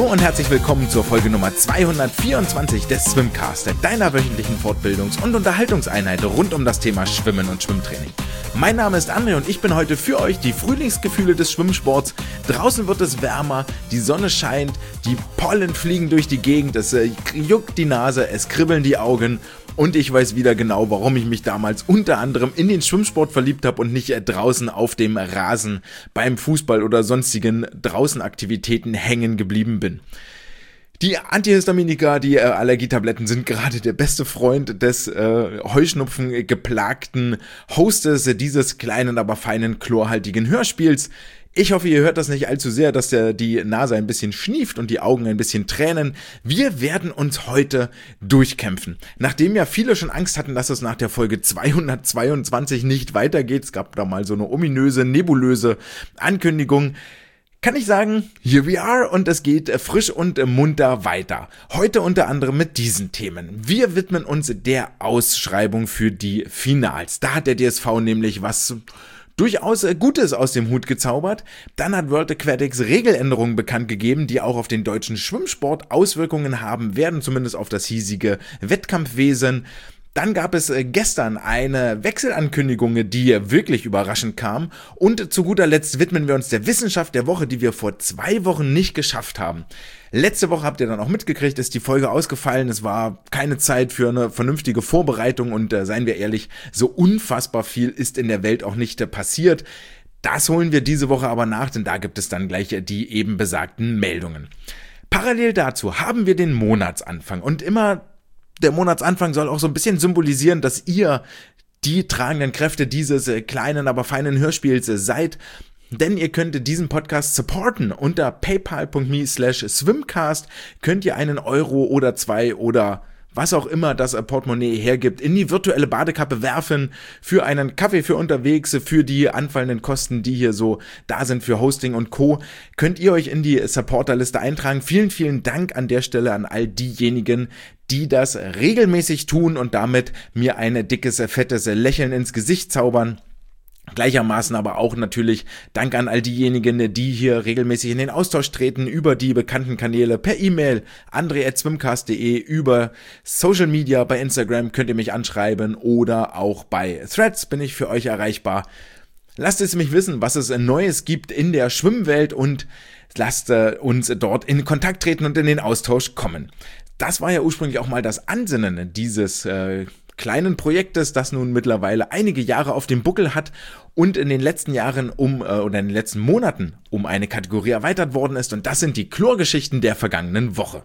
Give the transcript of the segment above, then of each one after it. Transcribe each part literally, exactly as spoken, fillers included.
und herzlich willkommen zur Folge Nummer zweihundertvierundzwanzig des Swimcast, deiner wöchentlichen Fortbildungs- und Unterhaltungseinheit rund um das Thema Schwimmen und Schwimmtraining. Mein Name ist André und ich bin heute für euch die Frühlingsgefühle des Schwimmsports. Draußen wird es wärmer, die Sonne scheint, die Pollen fliegen durch die Gegend, es äh, juckt die Nase, es kribbeln die Augen. Und ich weiß wieder genau, warum ich mich damals unter anderem in den Schwimmsport verliebt habe und nicht draußen auf dem Rasen beim Fußball oder sonstigen Draußenaktivitäten hängen geblieben bin. Die Antihistaminika, die äh, Allergietabletten sind gerade der beste Freund des äh, Heuschnupfen geplagten Hostes dieses kleinen, aber feinen, chlorhaltigen Hörspiels. Ich hoffe, ihr hört das nicht allzu sehr, dass der, die Nase ein bisschen schnieft und die Augen ein bisschen tränen. Wir werden uns heute durchkämpfen. Nachdem ja viele schon Angst hatten, dass es nach der Folge zweihundertzweiundzwanzig nicht weitergeht, es gab da mal so eine ominöse, nebulöse Ankündigung, kann ich sagen, here we are und es geht frisch und munter weiter. Heute unter anderem mit diesen Themen. Wir widmen uns der Ausschreibung für die Finals. Da hat der D S V nämlich was durchaus Gutes aus dem Hut gezaubert. Dann hat World Aquatics Regeländerungen bekannt gegeben, die auch auf den deutschen Schwimmsport Auswirkungen haben werden, zumindest auf das hiesige Wettkampfwesen. Dann gab es gestern eine Wechselankündigung, die wirklich überraschend kam. Und zu guter Letzt widmen wir uns der Wissenschaft der Woche, die wir vor zwei Wochen nicht geschafft haben. Letzte Woche habt ihr dann auch mitgekriegt, ist die Folge ausgefallen. Es war keine Zeit für eine vernünftige Vorbereitung und äh, seien wir ehrlich, so unfassbar viel ist in der Welt auch nicht äh, passiert. Das holen wir diese Woche aber nach, denn da gibt es dann gleich äh, die eben besagten Meldungen. Parallel dazu haben wir den Monatsanfang und immer der Monatsanfang soll auch so ein bisschen symbolisieren, dass ihr die tragenden Kräfte dieses äh, kleinen, aber feinen Hörspiels äh, seid. Denn ihr könnt diesen Podcast supporten. Unter paypal.me slash swimcast könnt ihr einen Euro oder zwei oder was auch immer das Portemonnaie hergibt, in die virtuelle Badekappe werfen für einen Kaffee für unterwegs, für die anfallenden Kosten, die hier so da sind für Hosting und Co. Könnt ihr euch in die Supporterliste eintragen. Vielen, vielen Dank an der Stelle an all diejenigen, die das regelmäßig tun und damit mir ein dickes, fettes Lächeln ins Gesicht zaubern. Gleichermaßen aber auch natürlich Dank an all diejenigen, die hier regelmäßig in den Austausch treten über die bekannten Kanäle per E-Mail, andre at swimcast punkt de, über Social Media, bei Instagram könnt ihr mich anschreiben oder auch bei Threads bin ich für euch erreichbar. Lasst es mich wissen, was es Neues gibt in der Schwimmwelt und lasst äh, uns dort in Kontakt treten und in den Austausch kommen. Das war ja ursprünglich auch mal das Ansinnen dieses äh, kleinen Projektes, das nun mittlerweile einige Jahre auf dem Buckel hat und in den letzten Jahren um äh, oder in den letzten Monaten um eine Kategorie erweitert worden ist, und das sind die Chlorgeschichten der vergangenen Woche.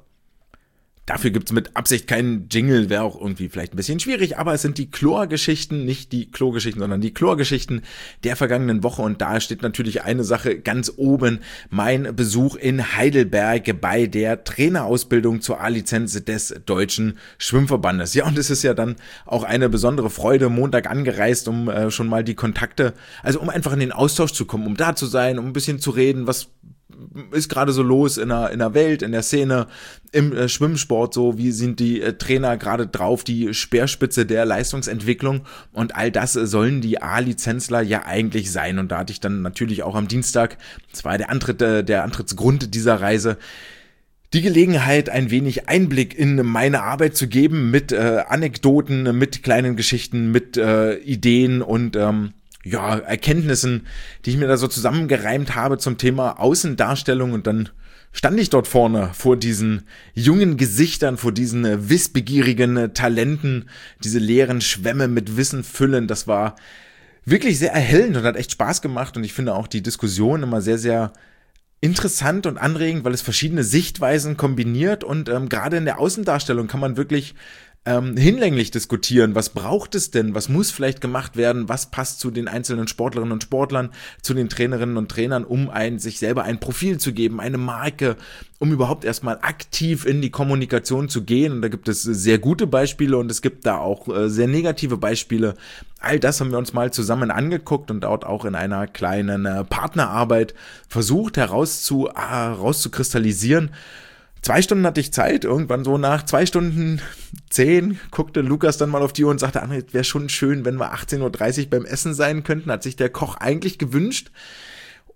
Dafür gibt's mit Absicht keinen Jingle, wäre auch irgendwie vielleicht ein bisschen schwierig, aber es sind die Chlorgeschichten, nicht die Klogeschichten, sondern die Chlorgeschichten der vergangenen Woche, und da steht natürlich eine Sache ganz oben, mein Besuch in Heidelberg bei der Trainerausbildung zur A-Lizenz des Deutschen Schwimmverbandes. Ja, und es ist ja dann auch eine besondere Freude, Montag angereist, um äh, schon mal die Kontakte, also um einfach in den Austausch zu kommen, um da zu sein, um ein bisschen zu reden, was ist gerade so los in der, in der Welt, in der Szene, im äh, Schwimmsport, so wie sind die äh, Trainer gerade drauf, die Speerspitze der Leistungsentwicklung, und all das äh, sollen die A-Lizenzler ja eigentlich sein. Und da hatte ich dann natürlich auch am Dienstag, das war der Antritt, äh, der Antrittsgrund dieser Reise, die Gelegenheit, ein wenig Einblick in meine Arbeit zu geben mit äh, Anekdoten, mit kleinen Geschichten, mit äh, Ideen und ähm, ja, Erkenntnissen, die ich mir da so zusammengereimt habe zum Thema Außendarstellung. Und dann stand ich dort vorne vor diesen jungen Gesichtern, vor diesen wissbegierigen Talenten, diese leeren Schwämme mit Wissen füllen. Das war wirklich sehr erhellend und hat echt Spaß gemacht, und ich finde auch die Diskussion immer sehr, sehr interessant und anregend, weil es verschiedene Sichtweisen kombiniert, und ähm, gerade in der Außendarstellung kann man wirklich Ähm, hinlänglich diskutieren, was braucht es denn, was muss vielleicht gemacht werden, was passt zu den einzelnen Sportlerinnen und Sportlern, zu den Trainerinnen und Trainern, um ein, sich selber ein Profil zu geben, eine Marke, um überhaupt erstmal aktiv in die Kommunikation zu gehen. Und da gibt es sehr gute Beispiele und es gibt da auch äh, sehr negative Beispiele. All das haben wir uns mal zusammen angeguckt und dort auch in einer kleinen äh, Partnerarbeit versucht herauszu, äh, herauszukristallisieren. Zwei Stunden hatte ich Zeit, irgendwann so nach zwei Stunden zehn guckte Lukas dann mal auf die Uhr und sagte, André, es wäre schon schön, wenn wir achtzehn Uhr dreißig beim Essen sein könnten, hat sich der Koch eigentlich gewünscht.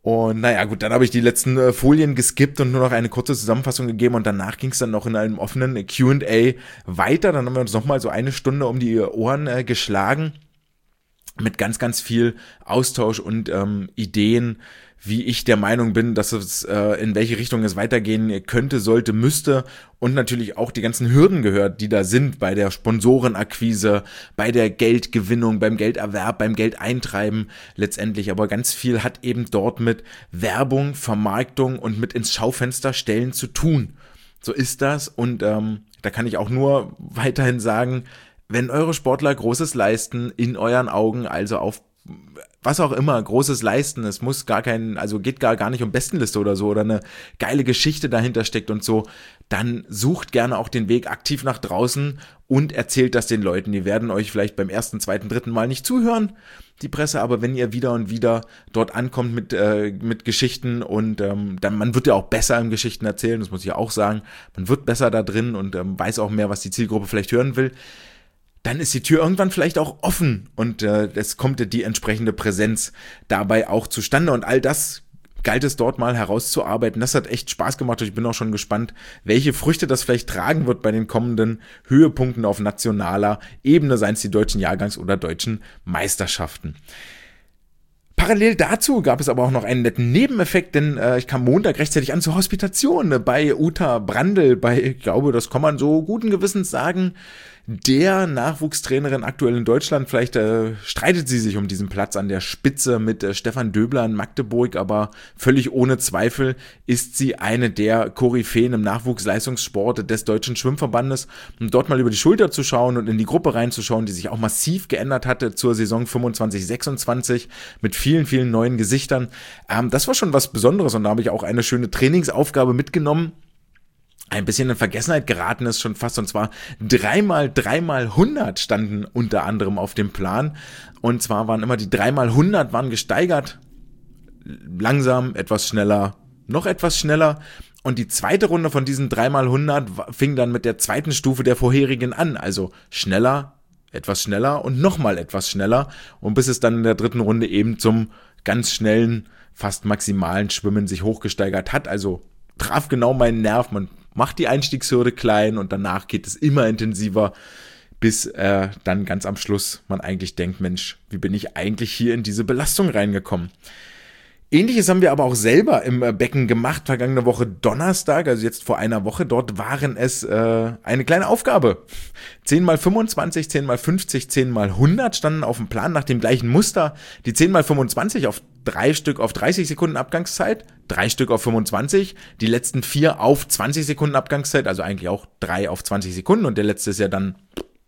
Und naja gut, dann habe ich die letzten äh, Folien geskippt und nur noch eine kurze Zusammenfassung gegeben und danach ging es dann noch in einem offenen Q und A weiter. Dann haben wir uns nochmal so eine Stunde um die Ohren äh, geschlagen mit ganz, ganz viel Austausch und ähm, Ideen, wie ich der Meinung bin, dass es äh, in welche Richtung es weitergehen könnte, sollte, müsste und natürlich auch die ganzen Hürden gehört, die da sind bei der Sponsorenakquise, bei der Geldgewinnung, beim Gelderwerb, beim Geldeintreiben letztendlich. Aber ganz viel hat eben dort mit Werbung, Vermarktung und mit ins Schaufenster stellen zu tun. So ist das und ähm, da kann ich auch nur weiterhin sagen, wenn eure Sportler Großes leisten in euren Augen, also auf was auch immer, Großes leisten, es muss gar kein, also geht gar, gar nicht um Bestenliste oder so oder eine geile Geschichte dahinter steckt und so, dann sucht gerne auch den Weg aktiv nach draußen und erzählt das den Leuten. Die werden euch vielleicht beim ersten, zweiten, dritten Mal nicht zuhören, die Presse, aber wenn ihr wieder und wieder dort ankommt mit äh, mit Geschichten und ähm, dann, man wird ja auch besser im Geschichten erzählen, das muss ich ja auch sagen, man wird besser da drin und ähm, weiß auch mehr, was die Zielgruppe vielleicht hören will, dann ist die Tür irgendwann vielleicht auch offen und äh, es kommt die entsprechende Präsenz dabei auch zustande und all das galt es dort mal herauszuarbeiten. Das hat echt Spaß gemacht und ich bin auch schon gespannt, welche Früchte das vielleicht tragen wird bei den kommenden Höhepunkten auf nationaler Ebene, seien es die deutschen Jahrgangs- oder deutschen Meisterschaften. Parallel dazu gab es aber auch noch einen netten Nebeneffekt, denn äh, ich kam Montag rechtzeitig an zur Hospitation äh, bei Uta Brandl, bei, ich glaube, das kann man so guten Gewissens sagen, der Nachwuchstrainerin aktuell in Deutschland. Vielleicht äh, streitet sie sich um diesen Platz an der Spitze mit äh, Stefan Döbler in Magdeburg, aber völlig ohne Zweifel ist sie eine der Koryphäen im Nachwuchsleistungssport des Deutschen Schwimmverbandes. Um dort mal über die Schulter zu schauen und in die Gruppe reinzuschauen, die sich auch massiv geändert hatte zur Saison fünfundzwanzig sechsundzwanzig mit vielen, vielen neuen Gesichtern. Ähm, das war schon was Besonderes und da habe ich auch eine schöne Trainingsaufgabe mitgenommen. Ein bisschen in Vergessenheit geraten ist schon fast, und zwar dreimal, dreimal hundert standen unter anderem auf dem Plan. Und zwar waren immer die dreimal hundert waren gesteigert, langsam, etwas schneller, noch etwas schneller. Und die zweite Runde von diesen dreimal hundert fing dann mit der zweiten Stufe der vorherigen an, also schneller, etwas schneller und nochmal etwas schneller. Und bis es dann in der dritten Runde eben zum ganz schnellen, fast maximalen Schwimmen sich hochgesteigert hat. Also traf genau meinen Nerv, man macht die Einstiegshürde klein und danach geht es immer intensiver, bis äh, dann ganz am Schluss man eigentlich denkt, Mensch, wie bin ich eigentlich hier in diese Belastung reingekommen? Ähnliches haben wir aber auch selber im Becken gemacht, vergangene Woche Donnerstag, also jetzt vor einer Woche. Dort waren es äh, eine kleine Aufgabe. zehn mal fünfundzwanzig, zehn mal fünfzig, zehn mal hundert standen auf dem Plan nach dem gleichen Muster. Die zehn mal fünfundzwanzig auf drei Stück auf dreißig Sekunden Abgangszeit, drei Stück auf fünfundzwanzig, die letzten vier auf zwanzig Sekunden Abgangszeit, also eigentlich auch drei auf zwanzig Sekunden und der letzte ist ja dann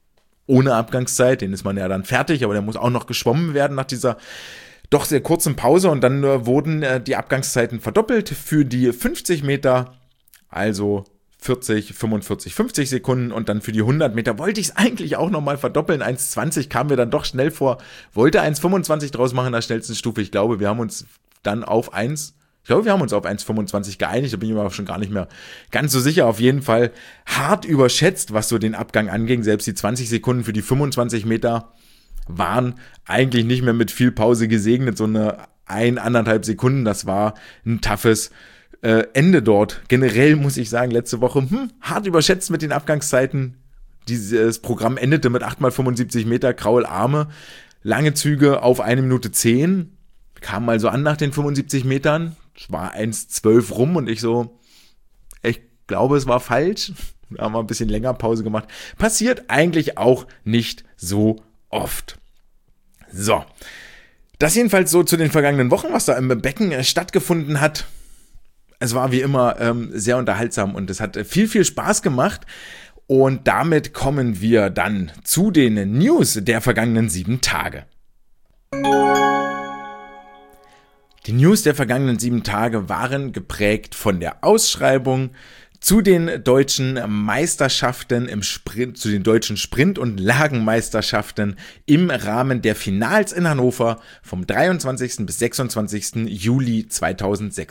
ohne Abgangszeit, den ist man ja dann fertig, aber der muss auch noch geschwommen werden nach dieser doch sehr kurzen Pause und dann äh, wurden äh, die Abgangszeiten verdoppelt für die fünfzig Meter, also vierzig, fünfundvierzig, fünfzig Sekunden und dann für die hundert Meter wollte ich es eigentlich auch nochmal verdoppeln, eins zwanzig kam mir dann doch schnell vor, wollte eins fünfundzwanzig draus machen in der schnellsten Stufe, ich glaube, wir haben uns dann auf eins, ich glaube, wir haben uns auf eins fünfundzwanzig geeinigt, da bin ich mir auch schon gar nicht mehr ganz so sicher, auf jeden Fall hart überschätzt, was so den Abgang anging, selbst die zwanzig Sekunden für die fünfundzwanzig Meter waren eigentlich nicht mehr mit viel Pause gesegnet, so eine ein, anderthalb Sekunden, das war ein toughes äh, Ende dort. Generell muss ich sagen, letzte Woche hm, hart überschätzt mit den Abgangszeiten. Dieses Programm endete mit acht mal fünfundsiebzig Meter, Kraul Arme, lange Züge auf eine Minute zehn, kam mal so an nach den fünfundsiebzig Metern, es war eins zwölf rum und ich so, ich glaube, es war falsch, da haben wir ein bisschen länger Pause gemacht. Passiert eigentlich auch nicht so oft. So, das jedenfalls so zu den vergangenen Wochen, was da im Becken äh, stattgefunden hat. Es war wie immer ähm, sehr unterhaltsam und es hat äh, viel, viel Spaß gemacht. Und damit kommen wir dann zu den News der vergangenen sieben Tage. Die News der vergangenen sieben Tage waren geprägt von der Ausschreibung zu den deutschen Meisterschaften im Sprint, zu den deutschen Sprint- und Lagenmeisterschaften im Rahmen der Finals in Hannover vom dreiundzwanzigsten bis sechsundzwanzigsten Juli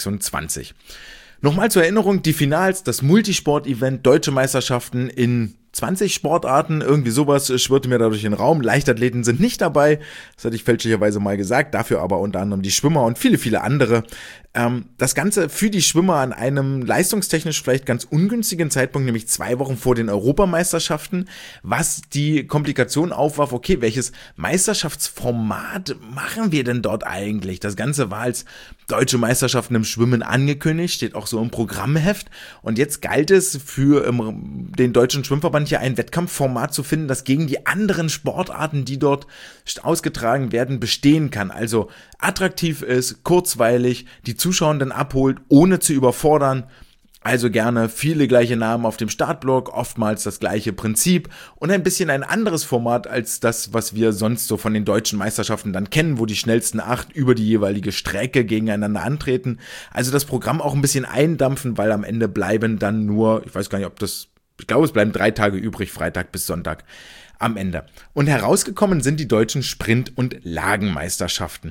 zweitausendsechsundzwanzig. Nochmal zur Erinnerung, die Finals, das Multisport-Event Deutsche Meisterschaften in zwanzig Sportarten, irgendwie sowas schwirrte mir dadurch in den Raum. Leichtathleten sind nicht dabei, das hatte ich fälschlicherweise mal gesagt, dafür aber unter anderem die Schwimmer und viele, viele andere. Ähm, das Ganze für die Schwimmer an einem leistungstechnisch vielleicht ganz ungünstigen Zeitpunkt, nämlich zwei Wochen vor den Europameisterschaften, was die Komplikation aufwarf, okay, welches Meisterschaftsformat machen wir denn dort eigentlich? Das Ganze war als Deutsche Meisterschaften im Schwimmen angekündigt, steht auch so im Programmheft und jetzt galt es für ähm, den Deutschen Schwimmverband hier ein Wettkampfformat zu finden, das gegen die anderen Sportarten, die dort ausgetragen werden, bestehen kann. Also attraktiv ist, kurzweilig, die Zuschauenden abholt, ohne zu überfordern. Also gerne viele gleiche Namen auf dem Startblock, oftmals das gleiche Prinzip und ein bisschen ein anderes Format als das, was wir sonst so von den deutschen Meisterschaften dann kennen, wo die schnellsten acht über die jeweilige Strecke gegeneinander antreten. Also das Programm auch ein bisschen eindampfen, weil am Ende bleiben dann nur, ich weiß gar nicht, ob das, ich glaube, es bleiben drei Tage übrig, Freitag bis Sonntag am Ende. Und herausgekommen sind die deutschen Sprint- und Lagenmeisterschaften.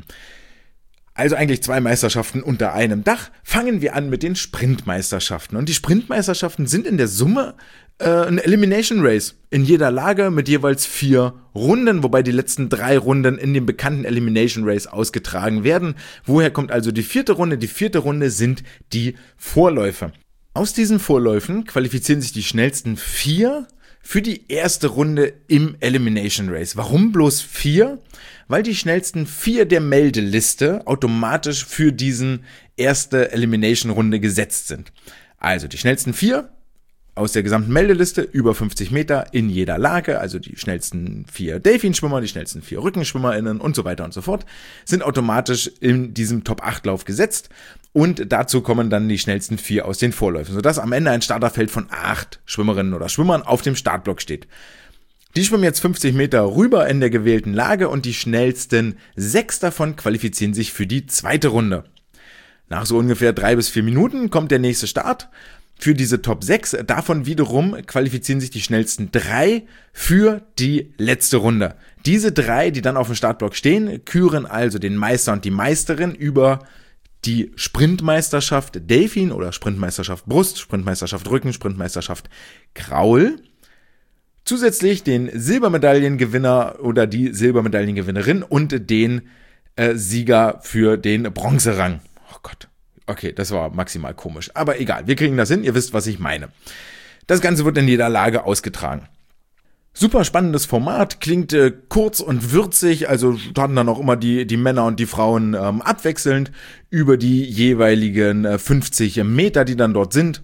Also eigentlich zwei Meisterschaften unter einem Dach. Fangen wir an mit den Sprintmeisterschaften. Und die Sprintmeisterschaften sind in der Summe äh, ein Elimination Race. In jeder Lage mit jeweils vier Runden, wobei die letzten drei Runden in dem bekannten Elimination Race ausgetragen werden. Woher kommt also die vierte Runde? Die vierte Runde sind die Vorläufe. Aus diesen Vorläufen qualifizieren sich die schnellsten vier für die erste Runde im Elimination Race. Warum bloß vier? Weil die schnellsten vier der Meldeliste automatisch für diesen erste Elimination-Runde gesetzt sind. Also die schnellsten vier aus der gesamten Meldeliste, über fünfzig Meter in jeder Lage, also die schnellsten vier Delfinschwimmer, die schnellsten vier RückenschwimmerInnen und so weiter und so fort, sind automatisch in diesem Top acht Lauf gesetzt und dazu kommen dann die schnellsten vier aus den Vorläufen, sodass am Ende ein Starterfeld von acht Schwimmerinnen oder Schwimmern auf dem Startblock steht. Die schwimmen jetzt fünfzig Meter rüber in der gewählten Lage und die schnellsten sechs davon qualifizieren sich für die zweite Runde. Nach so ungefähr drei bis vier Minuten kommt der nächste Start für diese Top sechs. Davon wiederum qualifizieren sich die schnellsten drei für die letzte Runde. Diese drei, die dann auf dem Startblock stehen, küren also den Meister und die Meisterin über die Sprintmeisterschaft Delfin oder Sprintmeisterschaft Brust, Sprintmeisterschaft Rücken, Sprintmeisterschaft Kraul. Zusätzlich den Silbermedaillengewinner oder die Silbermedaillengewinnerin und den äh, Sieger für den Bronzerang. Oh Gott, okay, das war maximal komisch. Aber egal, wir kriegen das hin, ihr wisst, was ich meine. Das Ganze wird in jeder Lage ausgetragen. Super spannendes Format, klingt äh, kurz und würzig, also starten dann auch immer die, die Männer und die Frauen ähm, abwechselnd über die jeweiligen äh, fünfzig Meter, die dann dort sind.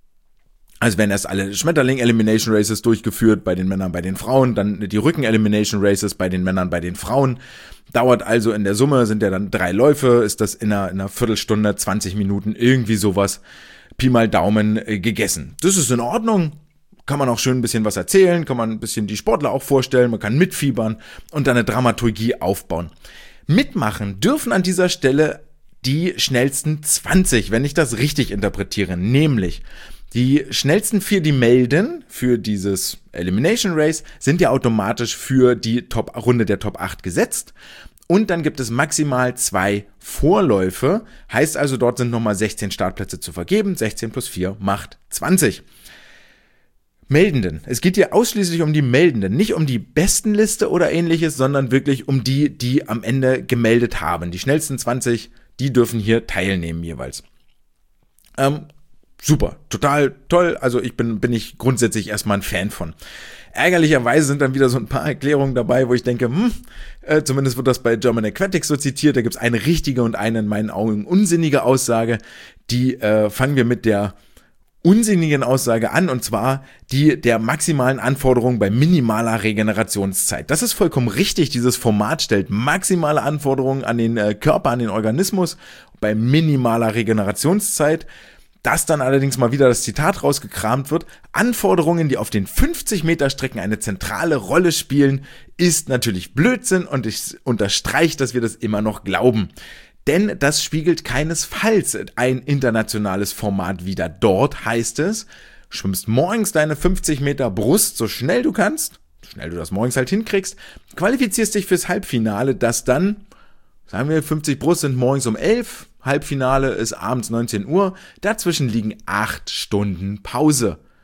Also werden erst alle Schmetterling-Elimination Races durchgeführt, bei den Männern, bei den Frauen, dann die Rücken-Elimination Races bei den Männern, bei den Frauen. Dauert also in der Summe, sind ja dann drei Läufe, ist das in einer, in einer Viertelstunde, zwanzig Minuten, irgendwie sowas, Pi mal Daumen äh, gegessen. Das ist in Ordnung, kann man auch schön ein bisschen was erzählen, kann man ein bisschen die Sportler auch vorstellen, man kann mitfiebern und dann eine Dramaturgie aufbauen. Mitmachen dürfen an dieser Stelle die schnellsten zwanzig, wenn ich das richtig interpretiere, nämlich die schnellsten vier, die melden für dieses Elimination Race, sind ja automatisch für die Top Runde der Top acht gesetzt. Und dann gibt es maximal zwei Vorläufe. Heißt also, dort sind nochmal sechzehn Startplätze zu vergeben. sechzehn plus vier macht zwanzig. Meldenden. Es geht hier ausschließlich um die Meldenden. Nicht um die Bestenliste oder ähnliches, sondern wirklich um die, die am Ende gemeldet haben. Die schnellsten zwanzig, die dürfen hier teilnehmen jeweils. Ähm, Super, total toll, also ich bin, bin ich grundsätzlich erstmal ein Fan von. Ärgerlicherweise sind dann wieder so ein paar Erklärungen dabei, wo ich denke, hm, äh, zumindest wird das bei German Aquatics so zitiert, da gibt es eine richtige und eine in meinen Augen unsinnige Aussage, die äh, fangen wir mit der unsinnigen Aussage an, und zwar die der maximalen Anforderungen bei minimaler Regenerationszeit. Das ist vollkommen richtig, dieses Format stellt maximale Anforderungen an den äh, Körper, an den Organismus bei minimaler Regenerationszeit. Dass dann allerdings mal wieder das Zitat rausgekramt wird, Anforderungen, die auf den fünfzig Meter Strecken eine zentrale Rolle spielen, ist natürlich Blödsinn und ich unterstreiche, dass wir das immer noch glauben. Denn das spiegelt keinesfalls ein internationales Format wider. Dort heißt es, schwimmst morgens deine fünfzig Meter Brust so schnell du kannst, so schnell du das morgens halt hinkriegst, qualifizierst dich fürs Halbfinale, das dann, sagen wir, fünfzig Brust sind morgens um elf, Halbfinale ist abends neunzehn Uhr, dazwischen liegen acht Stunden Pause.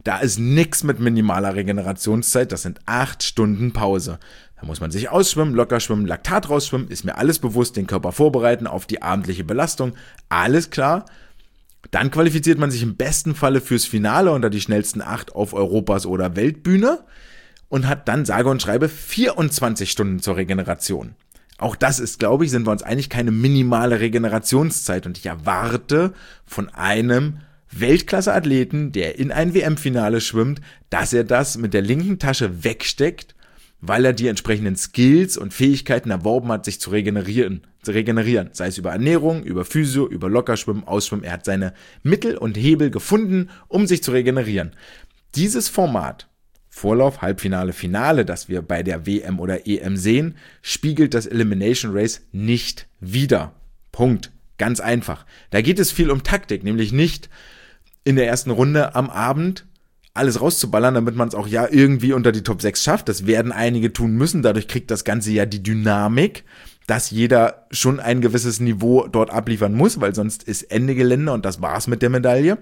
Da ist nix mit minimaler Regenerationszeit, das sind acht Stunden Pause. Da muss man sich ausschwimmen, locker schwimmen, Laktat rausschwimmen, ist mir alles bewusst, den Körper vorbereiten auf die abendliche Belastung, alles klar. Dann qualifiziert man sich im besten Falle fürs Finale unter die schnellsten acht auf Europas- oder Weltbühne und hat dann sage und schreibe vierundzwanzig Stunden zur Regeneration. Auch das ist, glaube ich, sind wir uns einig, keine minimale Regenerationszeit und ich erwarte von einem Weltklasse-Athleten, der in ein W M-Finale schwimmt, dass er das mit der linken Tasche wegsteckt, weil er die entsprechenden Skills und Fähigkeiten erworben hat, sich zu regenerieren, zu regenerieren. Sei es über Ernährung, über Physio, über Lockerschwimmen, Ausschwimmen. Er hat seine Mittel und Hebel gefunden, um sich zu regenerieren. Dieses Format, Vorlauf, Halbfinale, Finale, das wir bei der W M oder E M sehen, spiegelt das Elimination Race nicht wider. Punkt. Ganz einfach. Da geht es viel um Taktik, nämlich nicht in der ersten Runde am Abend alles rauszuballern, damit man es auch ja irgendwie unter die Top sechs schafft. Das werden einige tun müssen. Dadurch kriegt das Ganze ja die Dynamik, dass jeder schon ein gewisses Niveau dort abliefern muss, weil sonst ist Ende Gelände und das war's mit der Medaille.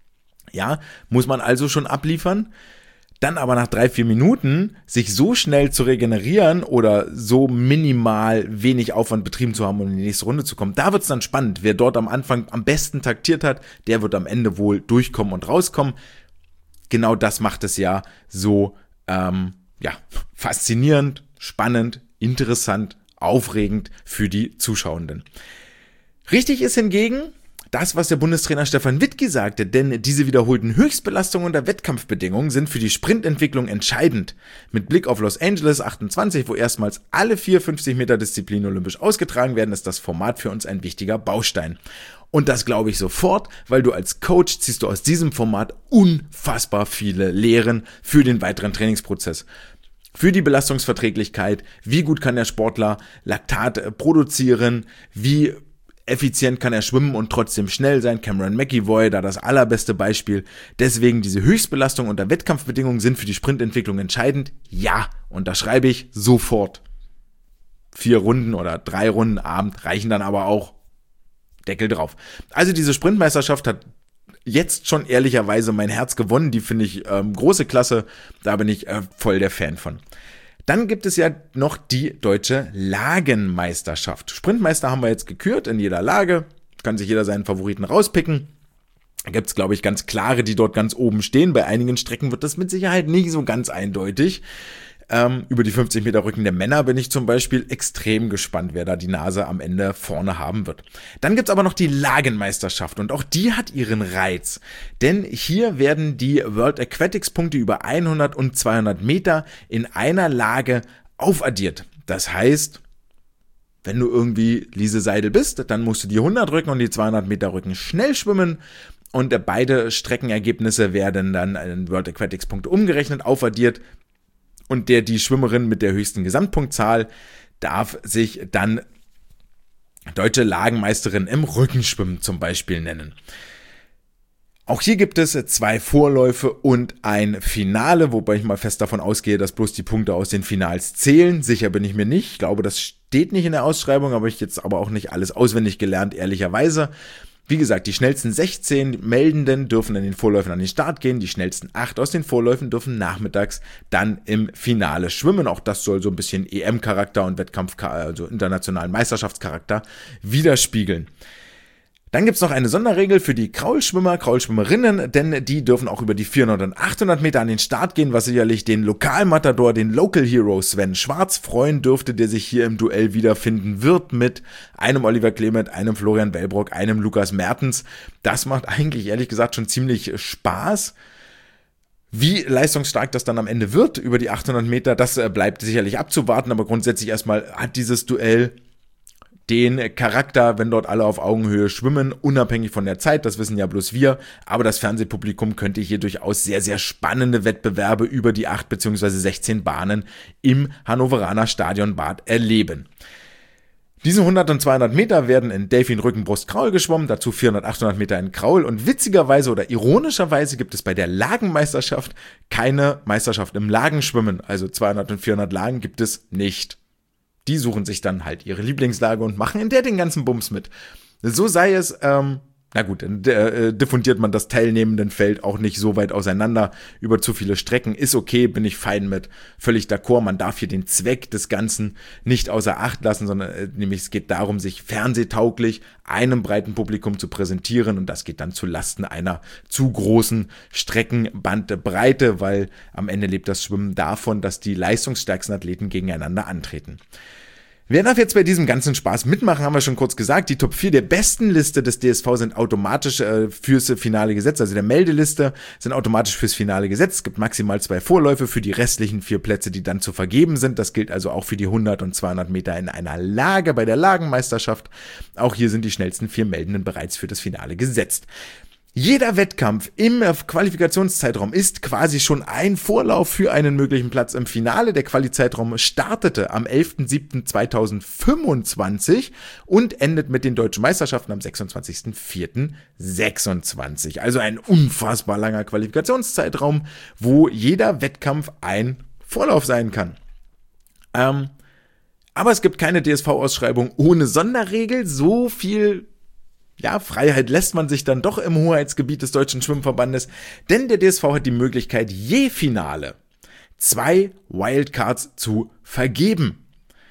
Ja, muss man also schon abliefern. Dann aber nach drei, vier Minuten sich so schnell zu regenerieren oder so minimal wenig Aufwand betrieben zu haben, um in die nächste Runde zu kommen, da wird's dann spannend. Wer dort am Anfang am besten taktiert hat, der wird am Ende wohl durchkommen und rauskommen. Genau das macht es ja so ähm, ja, faszinierend, spannend, interessant, aufregend für die Zuschauenden. Richtig ist hingegen das, was der Bundestrainer Stefan Wittke sagte, denn diese wiederholten Höchstbelastungen unter Wettkampfbedingungen sind für die Sprintentwicklung entscheidend. Mit Blick auf Los Angeles achtundzwanzig, wo erstmals alle vier fünfzig Meter Disziplinen olympisch ausgetragen werden, ist das Format für uns ein wichtiger Baustein. Und das glaube ich sofort, weil du als Coach ziehst du aus diesem Format unfassbar viele Lehren für den weiteren Trainingsprozess. Für die Belastungsverträglichkeit, wie gut kann der Sportler Laktat produzieren, wie effizient kann er schwimmen und trotzdem schnell sein. Cameron McEvoy, da das allerbeste Beispiel. Deswegen diese Höchstbelastung unter Wettkampfbedingungen sind für die Sprintentwicklung entscheidend. Ja, und da schreibe ich sofort. Vier Runden oder drei Runden Abend reichen dann aber auch. Deckel drauf. Also diese Sprintmeisterschaft hat jetzt schon ehrlicherweise mein Herz gewonnen. Die finde ich ähm, große Klasse. Da bin ich äh, voll der Fan von. Dann gibt es ja noch die deutsche Lagenmeisterschaft. Sprintmeister haben wir jetzt gekürt in jeder Lage. Kann sich jeder seinen Favoriten rauspicken. Da gibt es, glaube ich, ganz klare, die dort ganz oben stehen. Bei einigen Strecken wird das mit Sicherheit nicht so ganz eindeutig. Ähm, über die fünfzig Meter Rücken der Männer bin ich zum Beispiel extrem gespannt, wer da die Nase am Ende vorne haben wird. Dann gibt's aber noch die Lagenmeisterschaft und auch die hat ihren Reiz. Denn hier werden die World Aquatics Punkte über hundert und zweihundert Meter in einer Lage aufaddiert. Das heißt, wenn du irgendwie Lise Seidel bist, dann musst du die hundert Rücken und die zweihundert Meter Rücken schnell schwimmen. Und beide Streckenergebnisse werden dann in World Aquatics Punkte umgerechnet, aufaddiert. Und der, die Schwimmerin mit der höchsten Gesamtpunktzahl darf sich dann deutsche Lagenmeisterin im Rückenschwimmen zum Beispiel nennen. Auch hier gibt es zwei Vorläufe und ein Finale, wobei ich mal fest davon ausgehe, dass bloß die Punkte aus den Finals zählen. Sicher bin ich mir nicht. Ich glaube, das steht nicht in der Ausschreibung, habe ich jetzt aber auch nicht alles auswendig gelernt, ehrlicherweise. Wie gesagt, die schnellsten sechzehn Meldenden dürfen in den Vorläufen an den Start gehen, die schnellsten acht aus den Vorläufen dürfen nachmittags dann im Finale schwimmen. Auch das soll so ein bisschen E M-Charakter und Wettkampf, also internationalen Meisterschaftscharakter widerspiegeln. Dann gibt's noch eine Sonderregel für die Kraulschwimmer, Kraulschwimmerinnen, denn die dürfen auch über die vierhundert und achthundert Meter an den Start gehen, was sicherlich den Lokalmatador, den Local Hero Sven Schwarz freuen dürfte, der sich hier im Duell wiederfinden wird mit einem Oliver Clement, einem Florian Wellbrock, einem Lukas Mertens. Das macht eigentlich ehrlich gesagt schon ziemlich Spaß. Wie leistungsstark das dann am Ende wird über die achthundert Meter, das bleibt sicherlich abzuwarten, aber grundsätzlich erstmal hat dieses Duell den Charakter, wenn dort alle auf Augenhöhe schwimmen, unabhängig von der Zeit, das wissen ja bloß wir, aber das Fernsehpublikum könnte hier durchaus sehr, sehr spannende Wettbewerbe über die acht bzw. sechzehn Bahnen im Hannoveraner Stadionbad erleben. Diese hundert und zweihundert Meter werden in Delfin, Rücken, Brust, Kraul geschwommen, dazu vierhundert, achthundert Meter in Kraul und witzigerweise oder ironischerweise gibt es bei der Lagenmeisterschaft keine Meisterschaft im Lagenschwimmen, also zweihundert und vierhundert Lagen gibt es nicht. Die suchen sich dann halt ihre Lieblingslage und machen in der den ganzen Bums mit. So sei es, ähm, na gut, dann äh, diffundiert man das teilnehmenden Feld auch nicht so weit auseinander über zu viele Strecken. Ist okay, bin ich fein mit, völlig d'accord. Man darf hier den Zweck des Ganzen nicht außer Acht lassen, sondern äh, nämlich es geht darum, sich fernsehtauglich einem breiten Publikum zu präsentieren und das geht dann zu Lasten einer zu großen Streckenbandbreite, weil am Ende lebt das Schwimmen davon, dass die leistungsstärksten Athleten gegeneinander antreten. Wer darf jetzt bei diesem ganzen Spaß mitmachen, haben wir schon kurz gesagt. Die Top vier der besten Liste des D S V sind automatisch äh, fürs Finale gesetzt. Also der Meldeliste sind automatisch fürs Finale gesetzt. Es gibt maximal zwei Vorläufe für die restlichen vier Plätze, die dann zu vergeben sind. Das gilt also auch für die hundert und zweihundert Meter in einer Lage bei der Lagenmeisterschaft. Auch hier sind die schnellsten vier Meldenden bereits für das Finale gesetzt. Jeder Wettkampf im Qualifikationszeitraum ist quasi schon ein Vorlauf für einen möglichen Platz im Finale. Der Quali-Zeitraum startete am elfter siebter zweitausendfünfundzwanzig und endet mit den deutschen Meisterschaften am sechsundzwanzigster vierter sechsundzwanzig. Also ein unfassbar langer Qualifikationszeitraum, wo jeder Wettkampf ein Vorlauf sein kann. Ähm, aber es gibt keine D S V-Ausschreibung ohne Sonderregel. So viel Ja, Freiheit lässt man sich dann doch im Hoheitsgebiet des Deutschen Schwimmverbandes, denn der D S V hat die Möglichkeit, je Finale zwei Wildcards zu vergeben.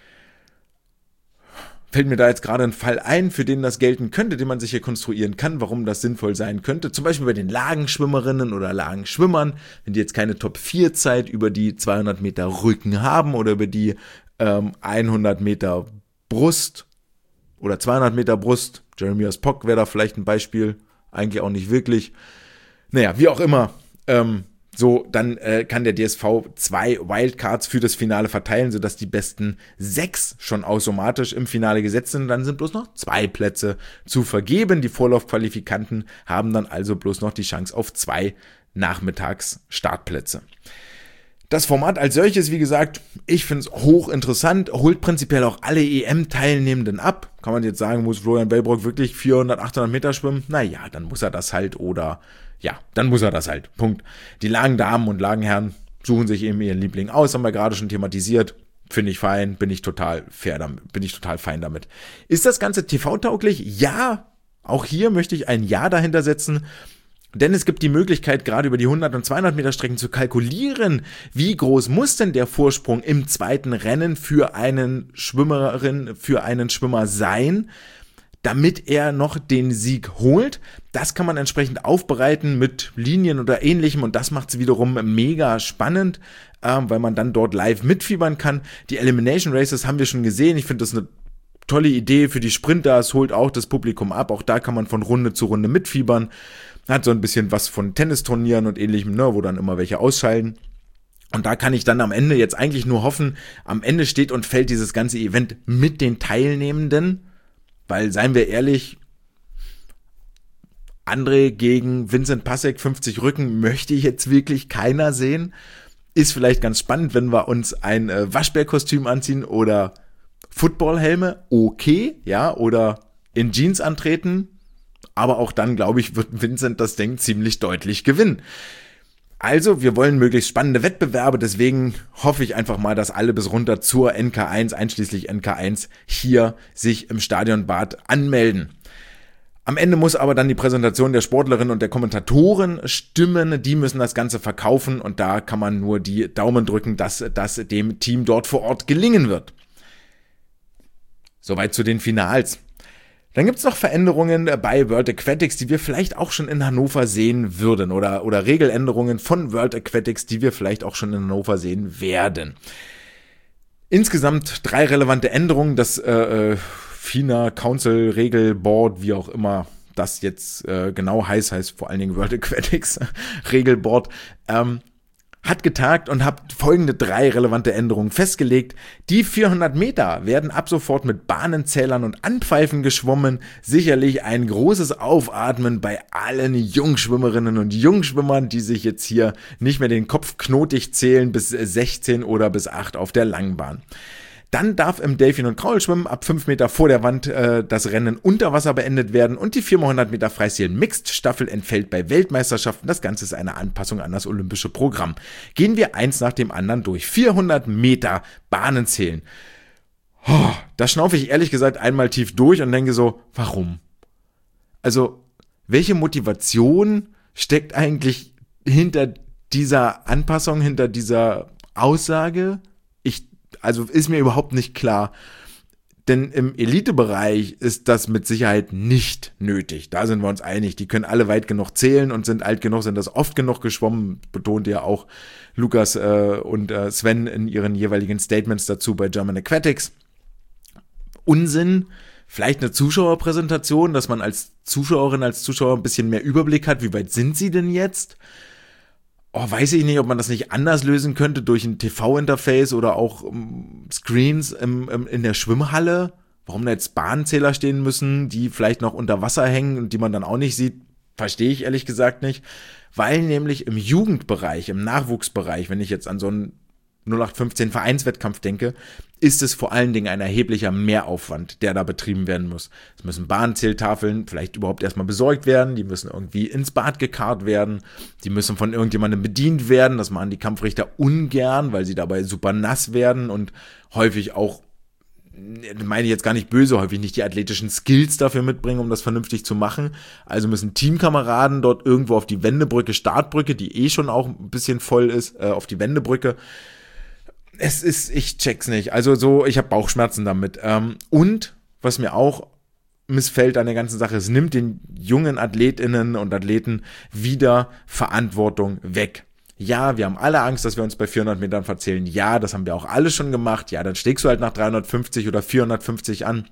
Fällt mir da jetzt gerade ein Fall ein, für den das gelten könnte, den man sich hier konstruieren kann, warum das sinnvoll sein könnte. Zum Beispiel bei den Lagenschwimmerinnen oder Lagenschwimmern, wenn die jetzt keine Top vier Zeit über die zweihundert Meter Rücken haben oder über die ähm, hundert Meter Brust oder zweihundert Meter Brust. Jeremias Pock wäre da vielleicht ein Beispiel, eigentlich auch nicht wirklich. Naja, wie auch immer, ähm, so, dann äh, kann der D S V zwei Wildcards für das Finale verteilen, sodass die besten sechs schon automatisch im Finale gesetzt sind. Dann sind bloß noch zwei Plätze zu vergeben. Die Vorlaufqualifikanten haben dann also bloß noch die Chance auf zwei Nachmittagsstartplätze. Das Format als solches, wie gesagt, ich finde es hochinteressant, holt prinzipiell auch alle E M-Teilnehmenden ab. Kann man jetzt sagen, muss Florian Wellbrock wirklich vierhundert, achthundert Meter schwimmen? Naja, dann muss er das halt oder, ja, dann muss er das halt, Punkt. Die Lagendamen und Lagenherren suchen sich eben ihren Liebling aus, haben wir gerade schon thematisiert. Finde ich fein, bin ich total fair damit, bin ich total fein damit. Ist das Ganze T V-tauglich? Ja, auch hier möchte ich ein Ja dahinter setzen. Denn es gibt die Möglichkeit, gerade über die hundert und zweihundert Meter Strecken zu kalkulieren, wie groß muss denn der Vorsprung im zweiten Rennen für einen Schwimmerin, für einen Schwimmer sein, damit er noch den Sieg holt. Das kann man entsprechend aufbereiten mit Linien oder ähnlichem und das macht es wiederum mega spannend, äh, weil man dann dort live mitfiebern kann. Die Elimination Races haben wir schon gesehen. Ich finde das eine tolle Idee für die Sprinter. Es holt auch das Publikum ab. Auch da kann man von Runde zu Runde mitfiebern. Hat so ein bisschen was von Tennisturnieren und ähnlichem, ne, wo dann immer welche ausscheiden. Und da kann ich dann am Ende jetzt eigentlich nur hoffen, am Ende steht und fällt dieses ganze Event mit den Teilnehmenden, weil, seien wir ehrlich, André gegen Vincent Passek, fünfzig Rücken, möchte ich jetzt wirklich keiner sehen. Ist vielleicht ganz spannend, wenn wir uns ein äh, Waschbärkostüm anziehen oder Footballhelme, okay, ja, oder in Jeans antreten. Aber auch dann, glaube ich, wird Vincent das Ding ziemlich deutlich gewinnen. Also, wir wollen möglichst spannende Wettbewerbe, deswegen hoffe ich einfach mal, dass alle bis runter zur N K eins, einschließlich N K eins, hier sich im Stadionbad anmelden. Am Ende muss aber dann die Präsentation der Sportlerinnen und der Kommentatoren stimmen, die müssen das Ganze verkaufen und da kann man nur die Daumen drücken, dass das dem Team dort vor Ort gelingen wird. Soweit zu den Finals. Dann gibt es noch Veränderungen bei World Aquatics, die wir vielleicht auch schon in Hannover sehen würden oder, oder Regeländerungen von World Aquatics, die wir vielleicht auch schon in Hannover sehen werden. Insgesamt drei relevante Änderungen. Das äh, F I N A Council Regel Board, wie auch immer das jetzt äh, genau heißt, heißt vor allen Dingen World Aquatics Regelboard, ähm, hat getagt und hat folgende drei relevante Änderungen festgelegt. Die vierhundert Meter werden ab sofort mit Bahnenzählern und Anpfeifen geschwommen. Sicherlich ein großes Aufatmen bei allen Jungschwimmerinnen und Jungschwimmern, die sich jetzt hier nicht mehr den Kopf knotig zählen bis sechzehn oder bis acht auf der Langbahn. Dann darf im Delfin- und Kraulschwimmen ab fünf Meter vor der Wand äh, das Rennen unter Wasser beendet werden und die vier mal hundert Meter Freistil Mixed Staffel entfällt bei Weltmeisterschaften. Das Ganze ist eine Anpassung an das olympische Programm. Gehen wir eins nach dem anderen durch. vierhundert Meter Bahnen zählen. Oh, da schnaufe ich ehrlich gesagt einmal tief durch und denke so, warum? Also, welche Motivation steckt eigentlich hinter dieser Anpassung, hinter dieser Aussage? Ich, also ist mir überhaupt nicht klar. Denn im Elitebereich ist das mit Sicherheit nicht nötig. Da sind wir uns einig. Die können alle weit genug zählen und sind alt genug, sind das oft genug geschwommen, betont ja auch Lukas äh, und äh, Sven in ihren jeweiligen Statements dazu bei German Aquatics. Unsinn, vielleicht eine Zuschauerpräsentation, dass man als Zuschauerin, als Zuschauer ein bisschen mehr Überblick hat. Wie weit sind sie denn jetzt? Oh, weiß ich nicht, ob man das nicht anders lösen könnte durch ein T V-Interface oder auch um, Screens im, im, in der Schwimmhalle. Warum da jetzt Bahnzähler stehen müssen, die vielleicht noch unter Wasser hängen und die man dann auch nicht sieht, verstehe ich ehrlich gesagt nicht. Weil nämlich im Jugendbereich, im Nachwuchsbereich, wenn ich jetzt an so einen null acht fünfzehn Vereinswettkampf denke, ist es vor allen Dingen ein erheblicher Mehraufwand, der da betrieben werden muss. Es müssen Bahnzähltafeln vielleicht überhaupt erstmal besorgt werden, die müssen irgendwie ins Bad gekarrt werden, die müssen von irgendjemandem bedient werden, das machen die Kampfrichter ungern, weil sie dabei super nass werden und häufig auch, meine ich jetzt gar nicht böse, häufig nicht die athletischen Skills dafür mitbringen, um das vernünftig zu machen. Also müssen Teamkameraden dort irgendwo auf die Wendebrücke, Startbrücke, die eh schon auch ein bisschen voll ist, äh, auf die Wendebrücke. Es ist, ich check's nicht. Also so, ich habe Bauchschmerzen damit. Ähm, und was mir auch missfällt an der ganzen Sache, es nimmt den jungen Athletinnen und Athleten wieder Verantwortung weg. Ja, wir haben alle Angst, dass wir uns bei vierhundert Metern verzählen. Ja, das haben wir auch alle schon gemacht. Ja, dann schlägst du halt nach dreihundertfünfzig oder vierhundertfünfzig an.